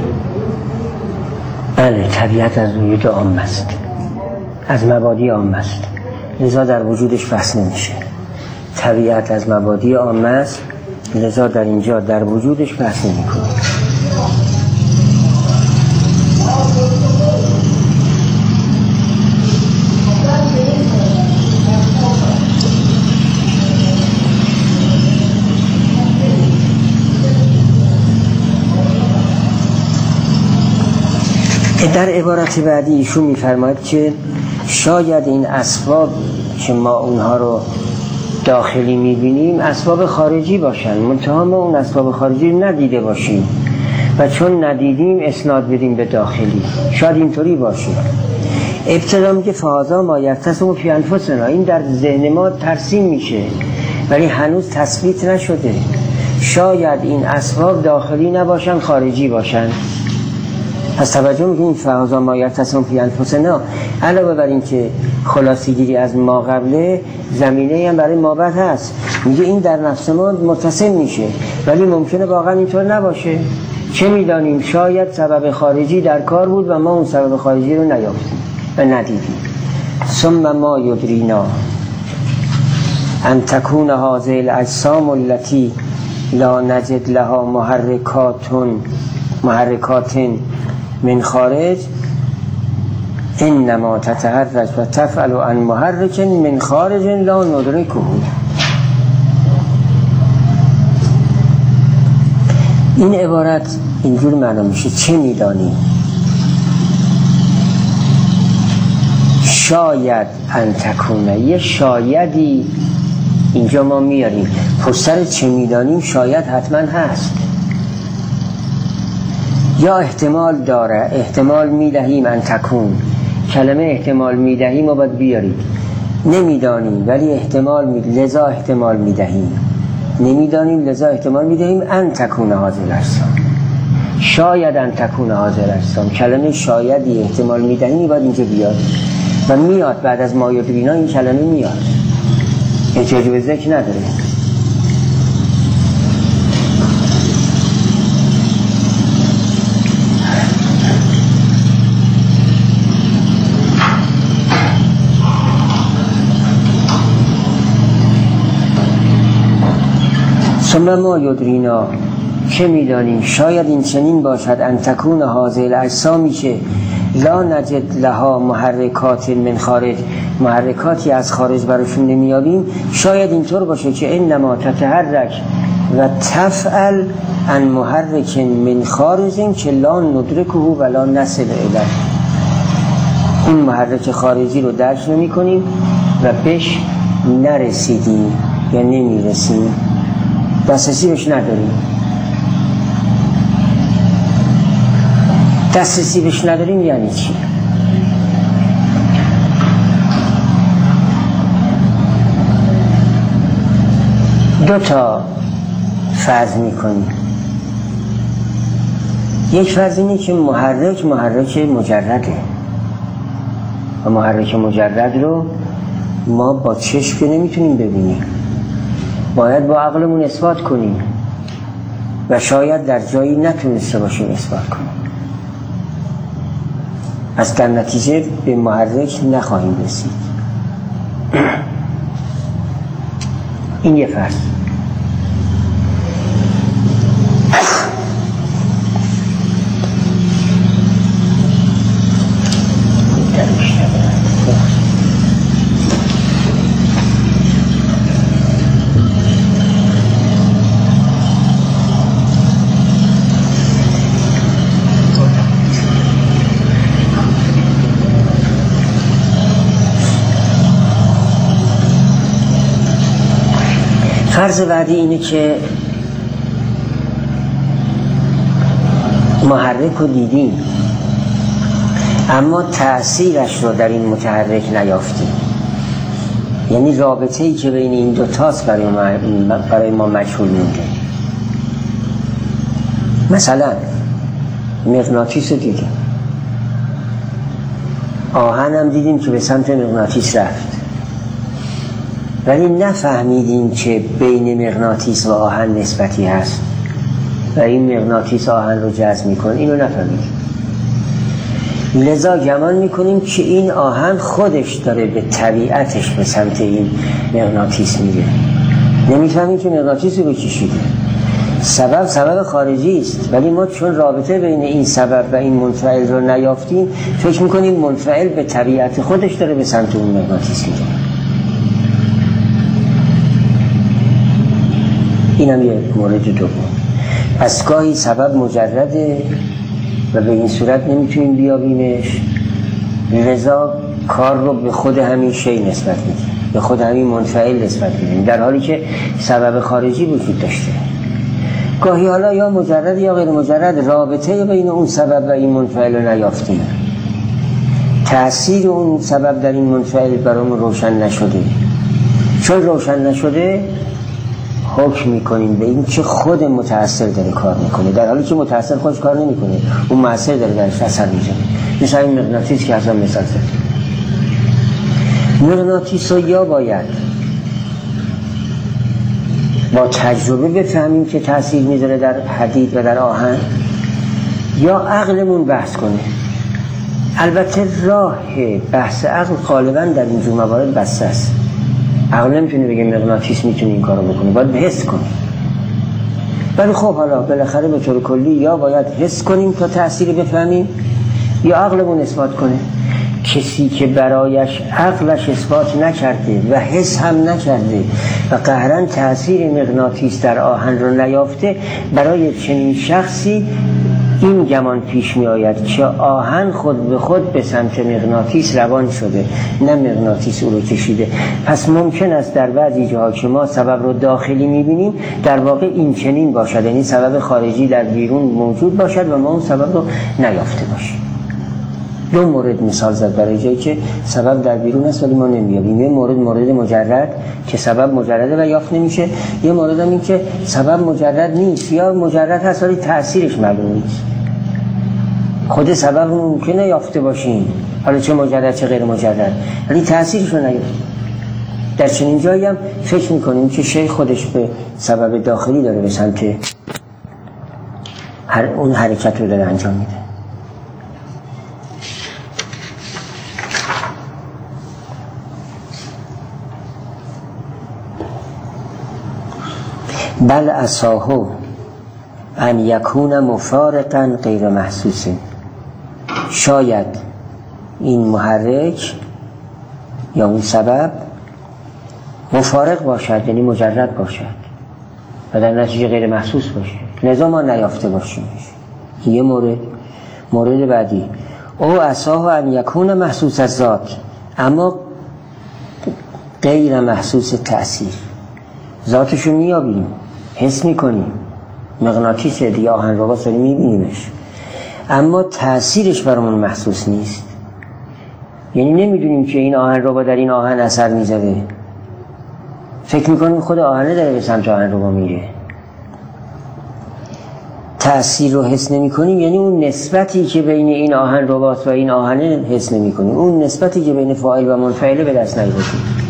بله، طبیعت از وجود عام است، از مبادی عام است، لذا در وجودش بحث نمیشه. طبیعت از مبادی عام است، لذا در اینجا در وجودش بحث نمی کنه. در عبارت بعدی ایشون می‌فرماید که شاید این اسباب که ما اونها رو داخلی میبینیم اسباب خارجی باشن، منتها ما اون اسباب خارجی ندیده باشیم و چون ندیدیم اسناد بدیم به داخلی. شاید اینطوری باشه. ابتدا میگه فهذا ما یختصم فی انفسنا، این در ذهن ما ترسیم میشه ولی هنوز تثبیت نشده. شاید این اسباب داخلی نباشن، خارجی باشن. پس توجه میکنیم فهذا ما یختصم فی انفسنا، علاوه بر این که خلاصی گیری از ما قبله، زمینه هم برای ما بعد هست. میگه این در نفس ما متصل میشه ولی ممکنه واقعا اینطور نباشه. چه میدانیم؟ شاید سبب خارجی در کار بود و ما اون سبب خارجی رو نیافتیم و ندیدیم. ثم ما یدرینا ان تکون هذه الاجسام التي لا نجد لها محرکات من خارج انما تتحرک و تفعل عن محرک من خارج لا ندرکه. این عبارت اینجور معنا میشه چه میدانیم؟ شاید ان تکونه، یه شایدی اینجا ما میاریم پشت چه میدانیم. شاید حتما هست یا احتمال داره، احتمال میدهیم ان تکون. کلمه احتمال میدهیم و باید بیارید. نمیدانیم ولی لذا احتمال میدهیم. نمیدانیم لذا احتمال میدهیم ان تکون هذه الاجسام. شاید ان تکون هذه الاجسام، کلمه شایدی احتمال میدهیم باید اینجا بیاد و میاد. بعد از ما یدرینا این کلمه میاد، احتیاج به ذکر نداره. ثم ما یدرینا، چه میدانیم؟ شاید این چنین باشد ان تکون هذه الاجسامی که لا نجد لها محرکات من خارج، محرکاتی از خارج براشون نمیابیم. شاید اینطور باشه که انما تتحرک و تفعل عن محرک من خارج که لا ندرکه و لا نصل الیه. این محرک خارجی رو درک نمی کنیم و بهش نرسیدیم یا نمیرسیم، دسترسی بهش نداریم. دسترسی بهش نداریم یعنی چی؟ دو تا فرض میکنیم. یک فرض اینه که محرک مجرده و محرک مجرد رو ما با چشم که نمیتونیم ببینیم، باید با عقلمون اثبات کنیم و شاید در جایی نتونسته باشیم اثبات کنیم. از در نتیجه به محرک نخواهیم رسید. این یه فرض. فرض بعدی اینه که محرک رو دیدیم اما تأثیرش رو در این متحرک نیافتیم. یعنی رابطه‌ای که بین این دو تاست برای ما مجهول مونده. مثلا مغناطیس رو دیدیم، آهن هم دیدیم که به سمت مغناطیس رفت، ولی نفهمیدیم که بین مغناطیس و آهن نسبتی هست و این مغناطیس آهن رو جذب میکنه. اینو نفهمیدیم، لذا گمان میکنیم که این آهن خودش داره به طبیعتش به سمت این مغناطیس میره. نمیفهمیم که مغناطیس رو کشیده. سبب خارجی است، ولی ما چون رابطه بین این سبب و این منفعل رو نیافتیم فکر میکنیم منفعل به طبیعت خودش داره به سمت اون مغناطیس میره. اینم یه مورد دوم. پس گاهی سبب مجرده و به این صورت نمیتونیم بیابیمش، لذا کار رو به خود همین شی نسبت میدیم، به خود همین منفعل نسبت میدیم، در حالی که سبب خارجی وجود داشته. گاهی حالا یا مجرد یا غیر مجرد رابطه بین اون سبب و این منفعل رو نیافتیم، تأثیر اون سبب در این منفعل برامون روشن نشده. چون روشن نشده حکم میکنیم به این که خود متأثر داره کار میکنه، در حالی که متأثر خودش کار نمیکنه، اون مؤثر داره درش اثر میزنه. مثل این مغناطیس که اصلا مثال زد. مغناطیس رو یا باید با تجربه بفهمیم که تأثیر میذاره در حدید و در آهن، یا عقلمون بحث کنه. البته راه بحث عقل غالبا در اینجور موارد بسته است. عقل نمیتونه بگه مغناطیس میتونه این کارو بکنه، باید حس کنه. ولی خب حالا بالاخره به طور کلی یا باید حس کنیم تا تأثیر بفهمیم، یا عقلمون اثبات کنه. کسی که برایش عقلش اثبات نکرده و حس هم نکرده و قهرن تأثیر مغناطیس در آهن رو نیافته، برای چنین شخصی این گمان پیش می آید که آهن خود به خود به سمت مغناطیس روان شده، نه مغناطیس او رو کشیده. پس ممکن است در بعضی جاها که ما سبب رو داخلی می بینیم در واقع این چنین باشد، یعنی سبب خارجی در بیرون موجود باشد و ما اون سبب رو نیافته باشیم. دو مورد مثال زد برای جایی که سبب در بیرون است ولی ما نمیابیم. یه مورد مجرد که سبب مجرده و یافت نمیشه، یه مورد هم این که سبب مجرد نیست یا مجرد هست ولی تأثیرش معلوم نیست. خود سبب ممکنه یافته باشیم، حالا چه مجرد چه غیر مجرد، ولی تأثیرش رو نیافته. در چنین جایی هم فکر میکنیم که شیخ خودش به سبب داخلی داره به سمت اون حرکت رو داره انجام میده. بل عصاه ان یکون مفارقا غیر محسوس. شاید این محرک یا اون سبب مفارق باشد، یعنی مجرد باشد و در نتیجه غیر محسوس باشه، لذا ما نیافته باشیم. یه مورد بعدی او عصاه ان یکون محسوس الذات، اما غیر محسوس تأثیر. ذاتشو میابیم، حس میکنیم، مغناطیسه دیگه، آهن رو داریم میبینیمش، اما تأثیرش برامون محسوس نیست. یعنی نمیدونیم که این آهن رو در این آهن اثر میذاره، فکر میکنیم خود آهنه داره به سمت آهن رو میره. تأثیر رو حس نمیکنیم، یعنی اون نسبتی که بین این آهن رو و این آهنه حس نمیکنیم، اون نسبتی که بین فاعل و منفعل به دست نیاوریم.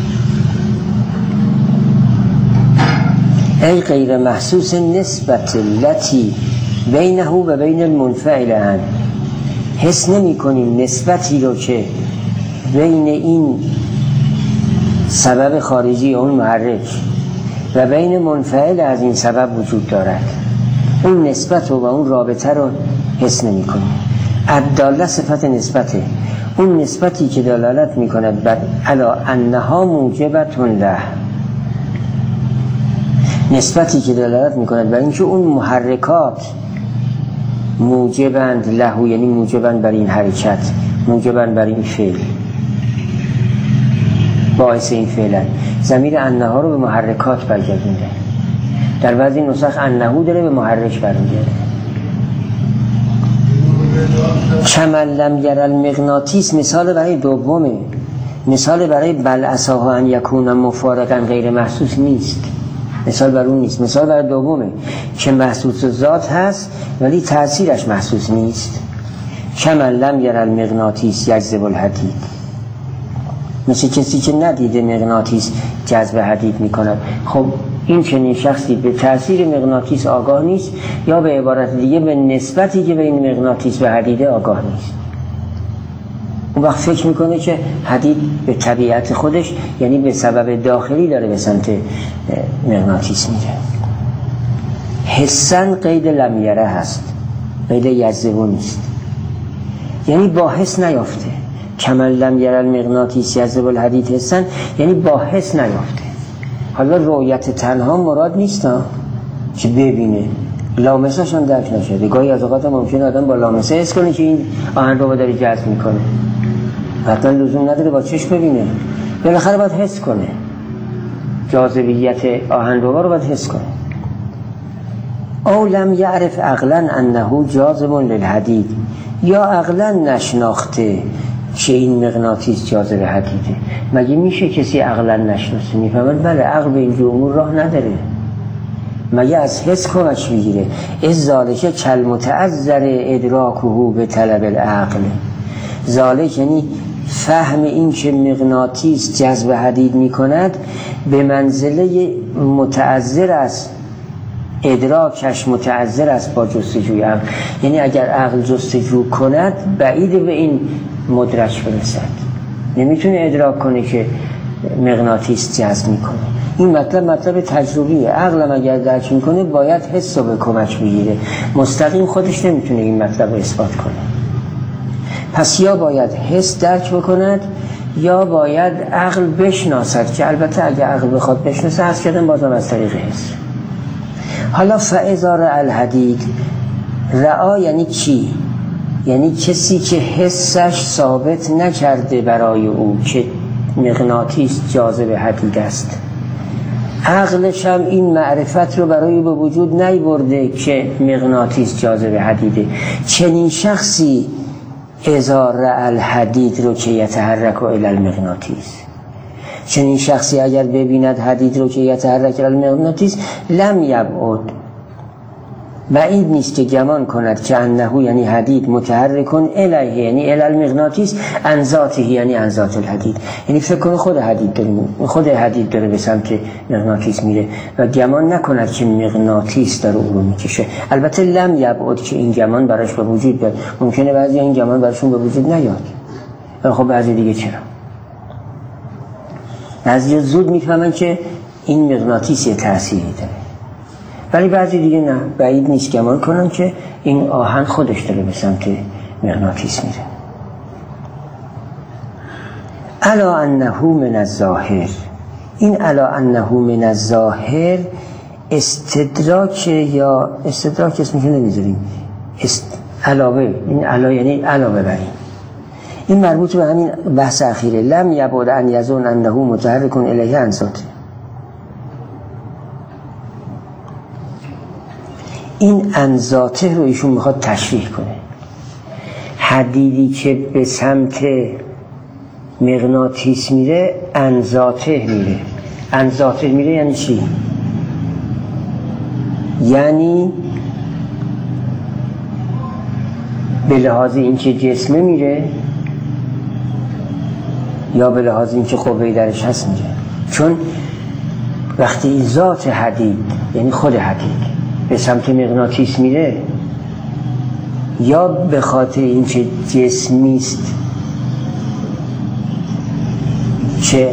ای غیر محسوس نسبت التي بینه و بین المنفعل ان، حس نمی کنیم نسبتی رو که بین این سبب خارجی اون محرک و بین منفعل از این سبب وجود دارد. اون نسبت و اون رابطه رو حس نمی کنیم. الداله صفت نسبته، اون نسبتی که دلالت می کند بر علی انها موجبت له، نسبتی که دلالت میکند بر اینکه اون محرکات موجبند له، یعنی موجبند بر این حرکت، موجبند بر این فعل، باعث این فعلن. ضمیر انها رو به محرکات برگردونده، در بعضی نسخ انهو داره به محرک برمیگرده. کما لم یر المغناطیس مثال برای دومه، مثال برای بل عصاه ان یکون مفارقا غیر محسوس نیست، مثال بر اون نیست. مثال بر دومه که محسوس ذات هست ولی تأثیرش محسوس نیست. کما لم یر المغناطیس یجذب الحدید، مثل کسی که ندیده مغناطیس جذب حدید میکند. خب این چنین شخصی به تأثیر مغناطیس آگاه نیست، یا به عبارت دیگه به نسبتی که بین مغناطیس و حدیده آگاه نیست. اون وقت فکر میکنه که حدید به طبیعت خودش، یعنی به سبب داخلی، داره به سمت مغناطیس میره. حسن قید لمیره هست، قید یجذبون نیست، یعنی با حس نیافته. کما لم یر المغناطیس یجذب الحدید حسن، یعنی با حس نیافته. حالا رؤیت تنها مراد نیست که ببینه، لامسه‌ش هم درک نشده. گاهی از اوقات ممکنه آدم با لامسه حس کنه که این آهن رو داره جذب میکنه، حتما لزوم نداره با چشم ببینه، بالاخره باید حس کنه. جاذبیت آهن رو باید حس کنه. او لم یعرف عقلا انه جاذب للحدید، یا عقلا نشناخته که این مغناطیس جاذب حدیده. مگه میشه کسی عقلا نشناسه؟ میفهمد بله عقل به این امور راه نداره، مگه از حس کمک میگیره. از ذالک کالمتعذر ادراکه به طلب العقل. ذالک یعنی فهم این که مغناطیس جذب حدید میکند به منزله متعذر است، ادراکش متعذر است با جستجوی عقل. یعنی اگر عقل جستجو کند بعیده به این مدرک برسد، نمیتونه ادراک کنه که مغناطیس جذب میکنه. این مطلب تجربیه. عقلم اگر درک میکنه باید حس رو به کمک بگیره، مستقیم خودش نمیتونه این مطلب رو اثبات کنه. پس یا باید حس درک بکند یا باید عقل بشناسد، که البته اگر عقل بخواد بشناسه از کردن بازم از طریق حس. حالا فاذا رأى الحدید، رأى یعنی کی؟ یعنی کسی که حسش ثابت نکرده برای او که مغناطیس جاذب حدید است، عقلش هم این معرفت رو برای به وجود نیاورده که مغناطیس جاذب حدیده. چنین شخصی اذا رأى الحدید رو که یتحرک الی المغناطیس، چنین شخصی اگر ببیند حدید رو که یتحرک الی المغناطیس، لم یبعد، بعید نیست که گمان کند که انه یعنی حدید متحرکون الیه یعنی الی المغناطیس، عن ذاته یعنی عن ذات الحدید. یعنی فکر کنه خود حدید داره به سمت مغناطیس میره و گمان نکند که مغناطیس داره او رو میکشه. البته لم یبعد که این گمان براش به وجود بیاد، ممکنه بعضی این گمان براشون به وجود نیاد، ولی خب بعضی دیگه چرا؟ بعضی زود میفهمن که این مغناطیس یه تأثیری داره، ولی بعضی دیگه نه، بعید نیست گمان کنن که این آهن خودش داره به سمت مغناطیس میره. الا انه من الظاهر، این الا انه من الظاهر استدراک، یا استدراک اسمشو نمیذاریم، علاوه، این علا یعنی علاوه بر این مربوط به همین بحث اخیره. لم یبعد ان یظن انه متحرک الیه عن ذاته. این عن ذاته رو ایشون میخواد تشریح کنه. حدیدی که به سمت مغناطیس میره عن ذاته میره. عن ذاته میره یعنی چی؟ یعنی به لحاظ اینکه جسمه میره یا به لحاظ اینکه قوه‌ای درش هست میره. چون وقتی این ذات حدید یعنی خود حدید به سمت مغناطیس میره، یا به خاطر اینکه جسمی است که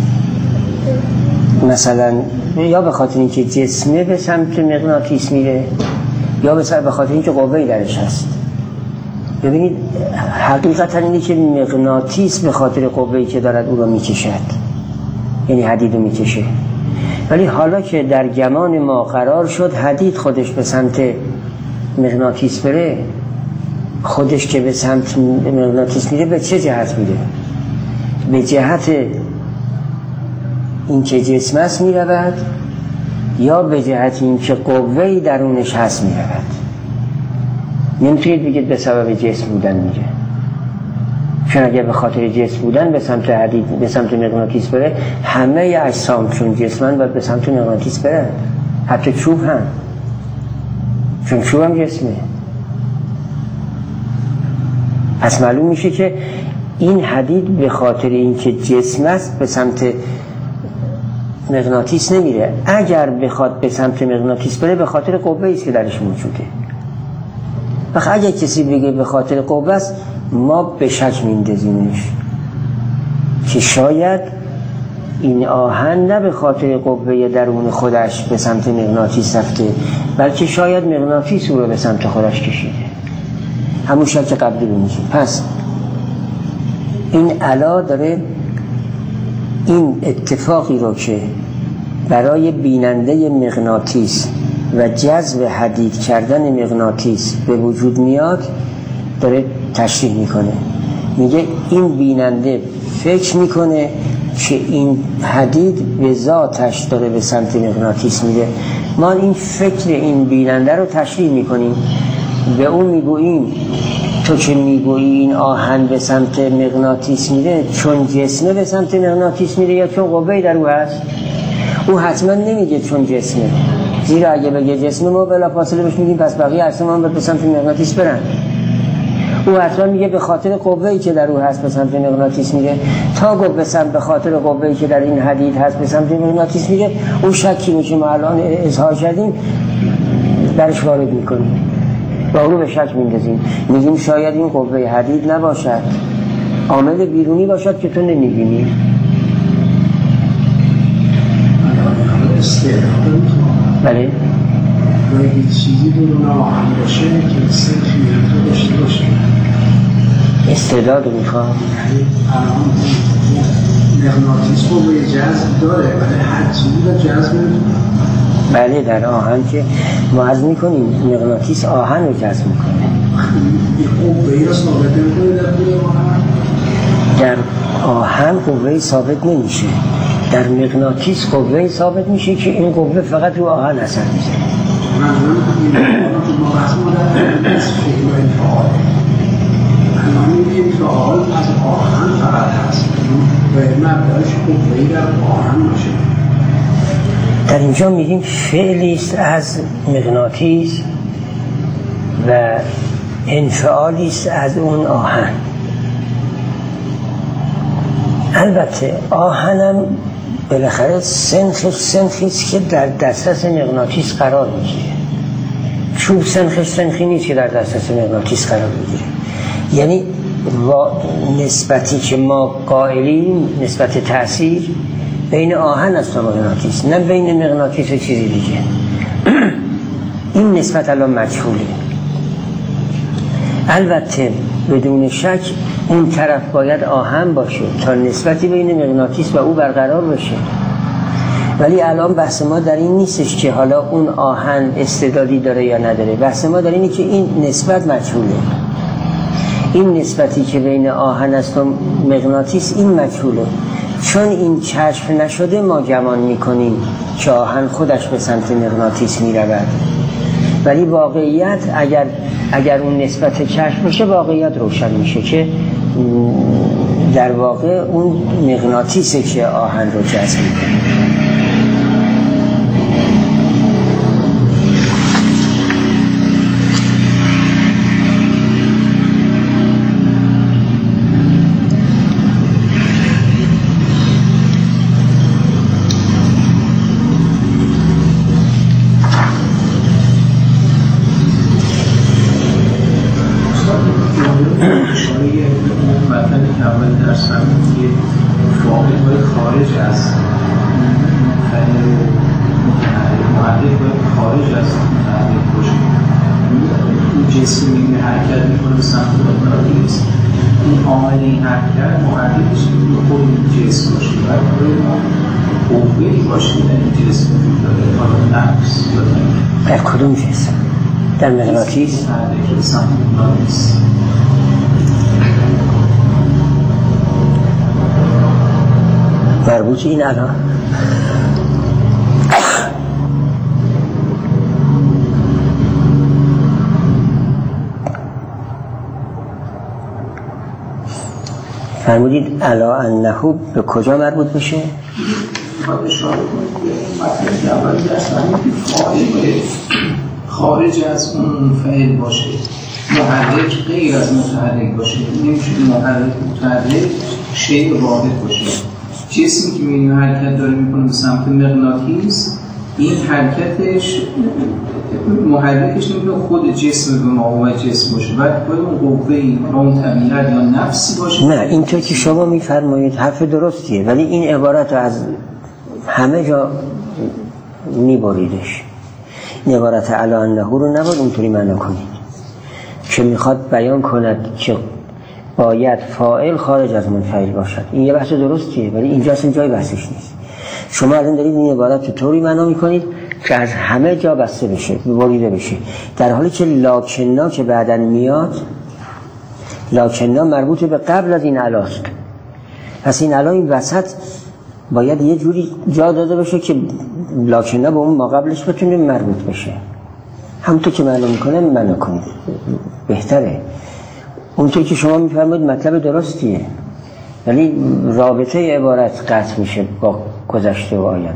مثلا، یا به خاطر اینکه جسمه به سمت مغناطیس میره، یا به خاطر اینکه قوه‌ای درش هست. ببینید حقیقتا اینه که مغناطیس به خاطر قوه‌ای که دارد او رو میکشد، یعنی حدید رو میکشه. ولی حالا که در گمان ما قرار شد حدید خودش به سمت مغناطیس بره، خودش که به سمت مغناطیس میره به چه جهت میره؟ به جهت این که جسم است میرود، یا به جهت این که قوه‌ای درونش هست میرود. نمیتونید بگید به سبب جسم بودن میره، چون اگر به خاطر جسم بودن به سمت حدید به سمت مغناطیس بره، همه اجسام چون جسمن باید به سمت مغناطیس برن، حتی چوب هم، چون چوب هم جسمه. پس معلوم میشه که این حدید به خاطر اینکه جسم است به سمت مغناطیس نمیره. اگر بخواد به سمت مغناطیس بره به خاطر قوه‌ای است که درش موجوده. وقت اگر کسی بگه به خاطر قوه است، ما به شک میندازیمش که شاید این آهن نه به خاطر قوه درون خودش به سمت مغناطیس رفته، بلکه شاید مغناطیس او رو به سمت خودش کشیده. همون شک قبلی بمیشه. پس این علا داره این اتفاقی رو که برای بیننده مغناطیس و جذب حدید کردن مغناطیس به وجود میاد داره تشریح میکنه. میگه این بیننده فکر میکنه که این حدید به ذاتش داره به سمت مغناطیس میره، ما این فکر این بیننده رو تشریح میکنیم، به اون میگوییم تو که میگویی این آهن به سمت مغناطیس میره چون جسمه به سمت مغناطیس میره یا چون قوه‌ای در او هست؟ او حتما نمیگه چون جسمه، زیرا اگه بگه جسمه ما بلافاصله بهش میگیم پس بقیه اجسام هم به سمت مغناطیس برن. او حتما میگه به خاطر قوه‌ای که در او هست به سمت مغناطیس میره. تا گفت به خاطر قوه‌ای که در این حدید هست به سمت مغناطیس میره، اون شکی رو که ما الان اظهار کردیم درش وارد میکنیم و اون رو به شک میندازیم، میگیم شاید این قوه حدید نباشد، عامل بیرونی باشد که تو نمیبینی. بله و اگه چیزی بدون آهن باشه که سنخی تو داشته باشه استعداد رو میخوام. الان مغناطیس رو به جذب داره ولی هر چیزی رو جذب نمی‌کنه. بله در آهن که ما عرض میکنیم مغناطیس آهن رو جذب میکنه. یه قوه‌ای رو ثابت نمی‌کنه در طول آهن. در آهن قوه‌ای ثابت نمیشه، در مغناطیس قوه‌ای ثابت میشه که این قوه فقط رو آهن اثر میزنه. منظورم که ما بحث ما در از فعل و انفعال، الان این انفعال از آهن فقط هست و مبدأش قوه‌ای در آهن باشه. در اینجا میگیم فعلی است از مغناطیس و انفعالی است از اون آهن. البته آهنم بالاخره سنخی است که در دسترس مغناطیس قرار میگیره. چوب سنخی نیست که در دسترس مغناطیس قرار میگیره. یعنی نسبتی که ما قائلیم، نسبت تأثیر بین آهن است و مغناطیس، نه بین مغناطیس و چیزی دیگه. این نسبت الان مجهوله. البته بدون شک اون طرف باید آهن باشه تا نسبتی بین مغناطیس و او برقرار بشه، ولی الان بحث ما در این نیستش که حالا اون آهن استعدادی داره یا نداره. بحث ما در اینه که این نسبت مجهوله. این نسبتی که بین آهن است و مغناطیس این مجهوله. چون این کشف نشده ما گمان میکنیم که آهن خودش به سمت مغناطیس میرود، ولی واقعیت اگر اون نسبت کشف بشه واقعیت روشن میشه که در واقع اون مغناطیسه که آهن رو جذب میکنه. در کدوم جسم؟ در مغناطیس؟ مربوط این الان فرمودید الا انه به کجا مربوط میشه؟ خارج از اون فعل باشه، محرک غیر از متحرک باشه. نمیشه متحرک شیء واحد باشه. جسمی که می‌بینی حرکت داره میکنه به سمت مغناطیس، این حرکتش محرکش نمیتونه خود جسم به ما جسم باشه، باید اون قوه‌ای اون طبیعت یا نفسی باشه. نه اینطور که شما میفرمایید حرف درستیه، ولی این عبارت رو از همه جا میبریدش. این عبارت الا انه رو نباید اونطوری معنا کنید که میخواد بیان کند که باید فاعل خارج از منفعل باشد. این یه بحث درستیه، ولی اینجا اصلا جای بحثش نیست. شما الان دارید این عبارت رو طوری معنا میکنید که از همه جا بسته بشه، بریده بشه، در حالی که لاکننا که بعداً میاد، لاکننا مربوط به قبل از این الاست. پس این الا این وسط باید یه جوری جا داده بشه که لکنه به اون ما قبلش بتونه مربوط بشه. همونطور که معلوم میکنه منو کنید بهتره. اونطور که شما میفرمایید مطلب درستیه، ولی رابطه عبارت قطع میشه با گذشته و آینده.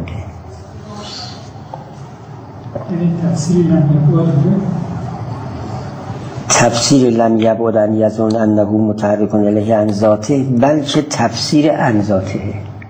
تفسیر لم یبعد ان یظن انه متحرک الیه عن ذاته، بلکه تفسیر عن ذاته،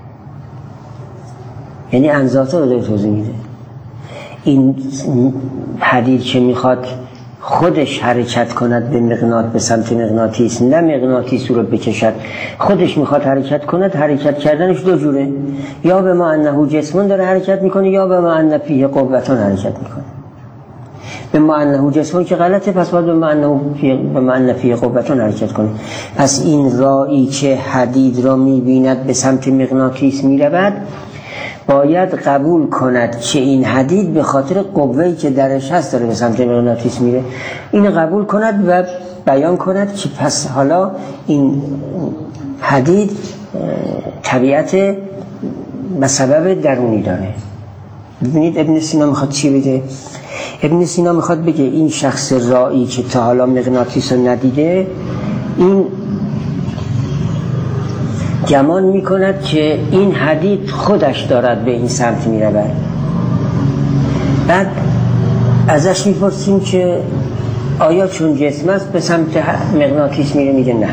یعنی عن ذاته رو داره توضیح میده. این حدید که میخواد خودش حرکت کند به مغناط، به سمت مغناطیس، نه مغناطیس رو بکشد، خودش میخواد حرکت کند. حرکت کردنش دو جوره، یا به ما انه جسمون داره حرکت میکنه، یا به ما انه فیه قوتون حرکت میکنه. به ما انه جسمون که غلطه، پس باید به ما انه فیه قوتون حرکت کنه. پس این رایی که حدید را میبیند به سمت مغناطیس میرود، باید قبول کند که این حدید به خاطر قوه‌ای که درش هست داره به سمت مغناطیس میره. این قبول کند و بیان کند که پس حالا این حدید طبیعت و سبب درونی داره. ببینید ابن سینا میخواد چی بگه؟ ابن سینا میخواد بگه این شخص رائی که تا حالا مغناطیس رو ندیده، این گمان میکند که این حدید خودش دارد به این سمت میرود. بعد ازش میپرسیم که آیا چون جسم است به سمت مغناطیس میره؟ میگه نه.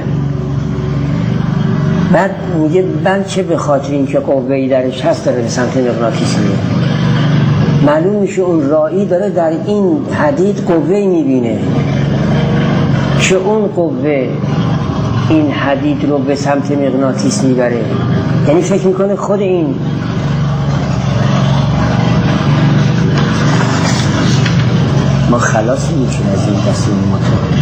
بعد میگه بلکه به خاطر اینکه قوه‌ای درش هست داره به سمت مغناطیس میره. معلوم میشه اون رائی داره در این حدید قوه‌ای میبینه که اون قوه این حدید رو به سمت مغناطیس میبره. یعنی فکر میکنه خود این ما خلاص میشیم از این تصمیم مطلب.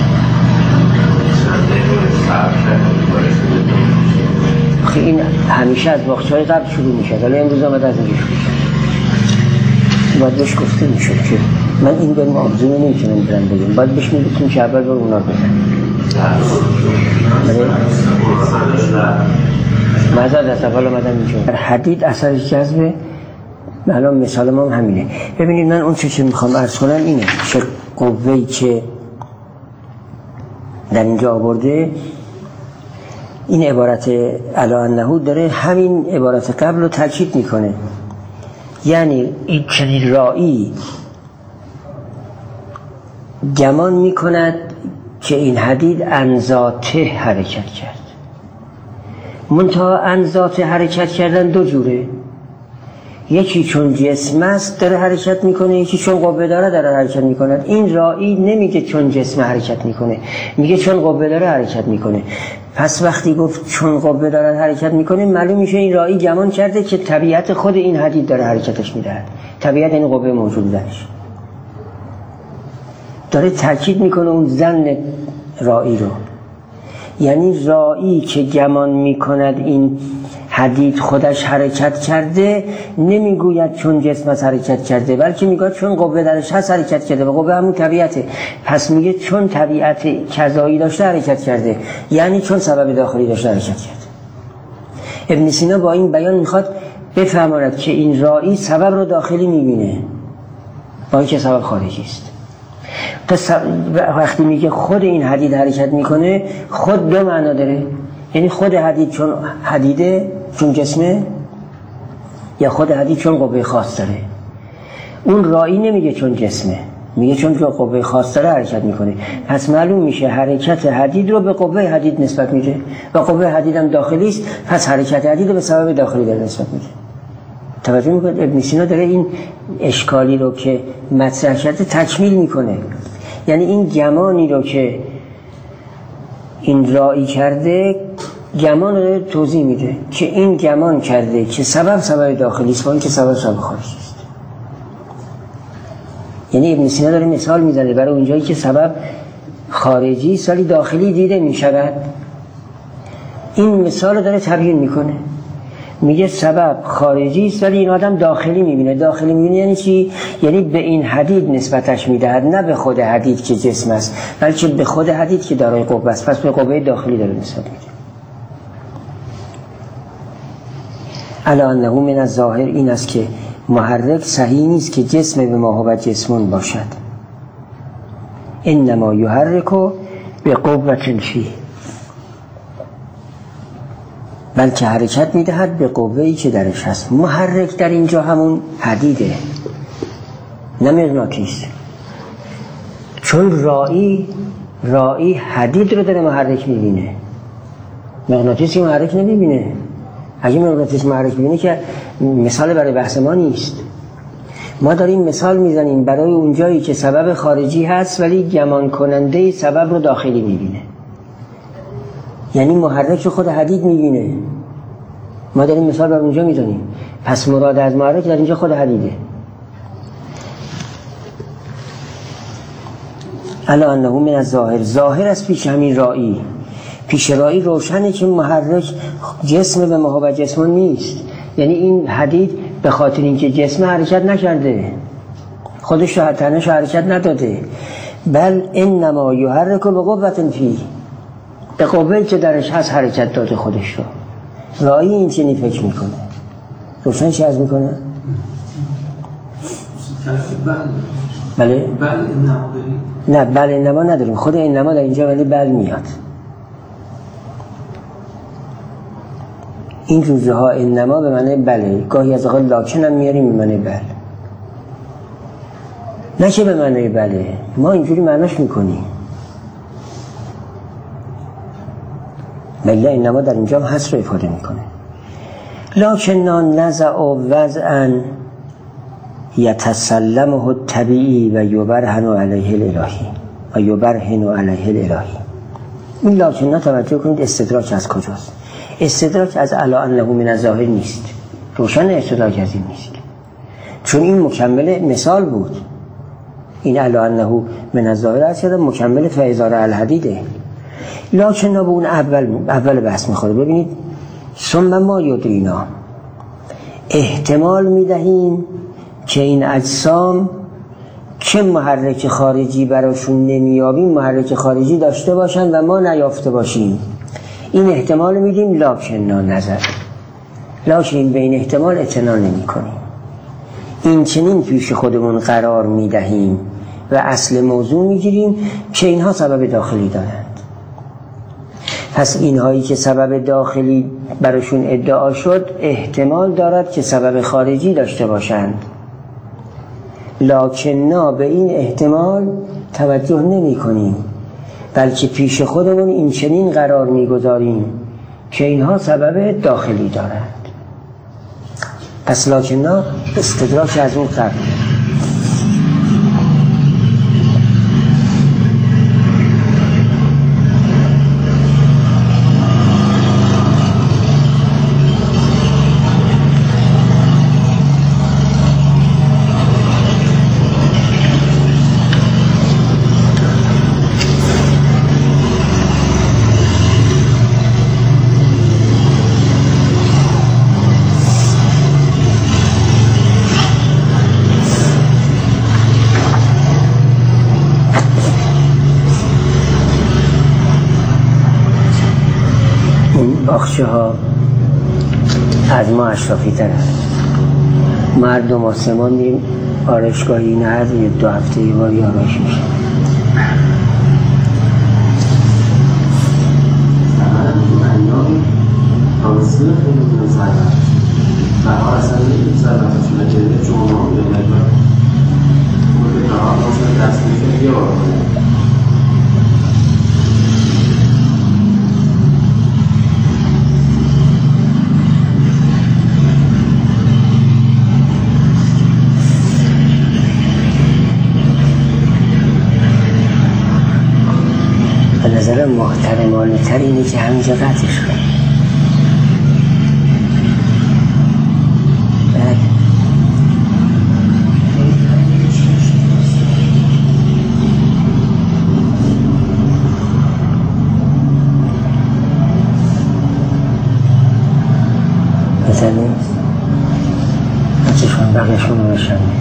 خیلی این همیشه از باخچه‌های قبل شروع میشه، ولی امروز آمده از اینجا شروع شد. باید بهش گفته میشد که من این به معابزه نمیتونم برم بگیم، باید بهش میگفتیم که اول بار اونا بزن. مزاد از اول آمدم اینجا. حدید اثر جذبه. الان مثال ما هم همینه. ببینید من اون چه میخوام عرض کنم اینه، چه قوهی که در اینجا آورده، این عبارت علی انه داره همین عبارت قبل رو تاکید میکنه. یعنی این چنین رائی گمان میکند که این حدید عن ذاته حرکت کرد. منتها عن ذاته حرکت کردن دو جوره، یکی چون جسم است داره حرکت میکنه، یکی چون قوه داره حرکت میکنه. این رائی نمیگه چون جسم حرکت میکنه، میگه چون قوه داره حرکت میکنه. پس وقتی گفت چون قوه داره حرکت میکنه، معلوم میشه این رائی گمان کرده که طبیعت خود این حدید داره حرکتش میده، طبیعت این قوه موجود درش. داره تاکید میکنه اون ظن رائی رو. یعنی رائی که گمان میکند این حدید خودش حرکت کرده، نمیگوید چون جسم از حرکت کرده، بلکه میگه چون قوه درش هست حرکت کرده و قوه همون طبیعته. پس میگه چون طبیعت کذایی داشته حرکت کرده، یعنی چون سبب داخلی داشته حرکت کرده. ابن سینا با این بیان میخواد بفهماند که این رائی سبب رو داخلی میبینه با اینکه سبب خارجی است. وقتی میگه خود این حدید حرکت میکنه، خود دو معنا داره. یعنی خود حدید چون حدیده، چون جسمه، یا خود حدید چون قوه خاص داره. اون رائی نمیگه چون جسمه، میگه چون قوه خاص داره حرکت میکنه. پس معلوم میشه حرکت حدید رو به قوه حدید نسبت میده و قوه حدید هم داخلی است، پس حرکت حدید رو به سبب داخلی داره نسبت میده. توجه میکنید ابن سینا داره این اشکالی رو که مطرح کرده تکمیل میکنه. یعنی این گمانی رو که این رائی کرده، گمان رو توضیح میده که این گمان کرده که سبب داخلی است و این که سبب خارجی است. یعنی ابن سینا داره مثال میزنه برای اونجایی که سبب خارجی است ولی داخلی دیده میشود. این مثال رو داره تبیین میکنه، میگه سبب خارجی است ولی این آدم داخلی میبینه. داخلی میبینه یعنی چی؟ یعنی به این حدید نسبتش میدهد، نه به خود حدید که جسم است، بلکه به خود حدید که دارای قوه است. پس به قوه داخلی داره نسبت میده. علی انه من الظاهر این است که محرک صحیح نیست که جسم به ما هو جسمون باشد. انما یحرک به قوة فیه، بلکه حرکت میدهد به قوه‌ای که درش هست. محرک در اینجا همون حدیده، نه مغناطیس، چون رائی حدید رو داره محرک میبینه، مغناطیسی محرک نمیبینه. اگه مغناطیس محرک ببینه که مثال برای بحث ما نیست. ما داریم مثال میزنیم برای اونجایی که سبب خارجی هست ولی گمان کننده سبب رو داخلی میبینه، یعنی محرک رو خود حدید میبینه. ما داریم مثال برای اونجا میزنیم، پس مراد از محرک در اینجا خود حدیده. الا انه من الظاهر، ظاهر است پیش همین رائی، پیش رائی روشنه که محرک جسم به ما هو جسم نیست. یعنی این حدید به خاطر اینکه جسم حرکت نکرده، خودش رو تنش حرکت نداده، بل انما یحرک به قوة فیه، به قوه‌ای که درش هست حرکت داده خودش رو. رائی این چنین فکر میکنه. روشن چی عرض میکنه؟ بله؟ نه بل انما نداریم، خود انما در اینجا ولی بل میاد. این روزه ها انما به معنی بله، گاهی از اوقات لاکن هم میاریم به معنی بل، نه که به معنی بله. ما اینجوری معناش میکنیم، بله انما در اینجا هم هست رو افاده میکنه. لکننا نزع وضعا یتسلمه الطبیعی و یبرهن علیه الالهی و یبرهن علیه الالهی. این لکننا توجه کنید استدراک از کجاست؟ استدراک از الا انه من الظاهر نیست، روشن استدراک از این نیست، چون این مکمل مثال بود. این الا انه من الظاهر است مکمل فاذا الحدیده. لکن به اون اول بحث میخوره. ببینید ثم ما یدرینا، احتمال میدهیم که این اجسام که محرک خارجی براشون نمیابیم محرک خارجی داشته باشن و ما نیافته باشیم. این احتمال میدیم لکننا نظر، لکن به این احتمال اعتنا نمی کنیم. این چنین پیش خودمون قرار میدهیم و اصل موضوع میگیریم که اینها سبب داخلی دارند. پس اینهایی که سبب داخلی براشون ادعا شد احتمال دارد که سبب خارجی داشته باشند، لکننا به این احتمال توجه نمی کنیم، بلکه پیش خودمون این چنین قرار میگذاریم که اینها سبب داخلی دارند. پس لکننا استدراک از اون قرار. باخچه ها از ما اشرافی تر هست. مردم آسمان دیم آرشگاهی این هر 2 هفته یه باری آرش میشه. نظر محترمانه تر اینه که همینجا قطعش کنه. بزنیم بچه‌شون بقیه‌شون رو بشنیم.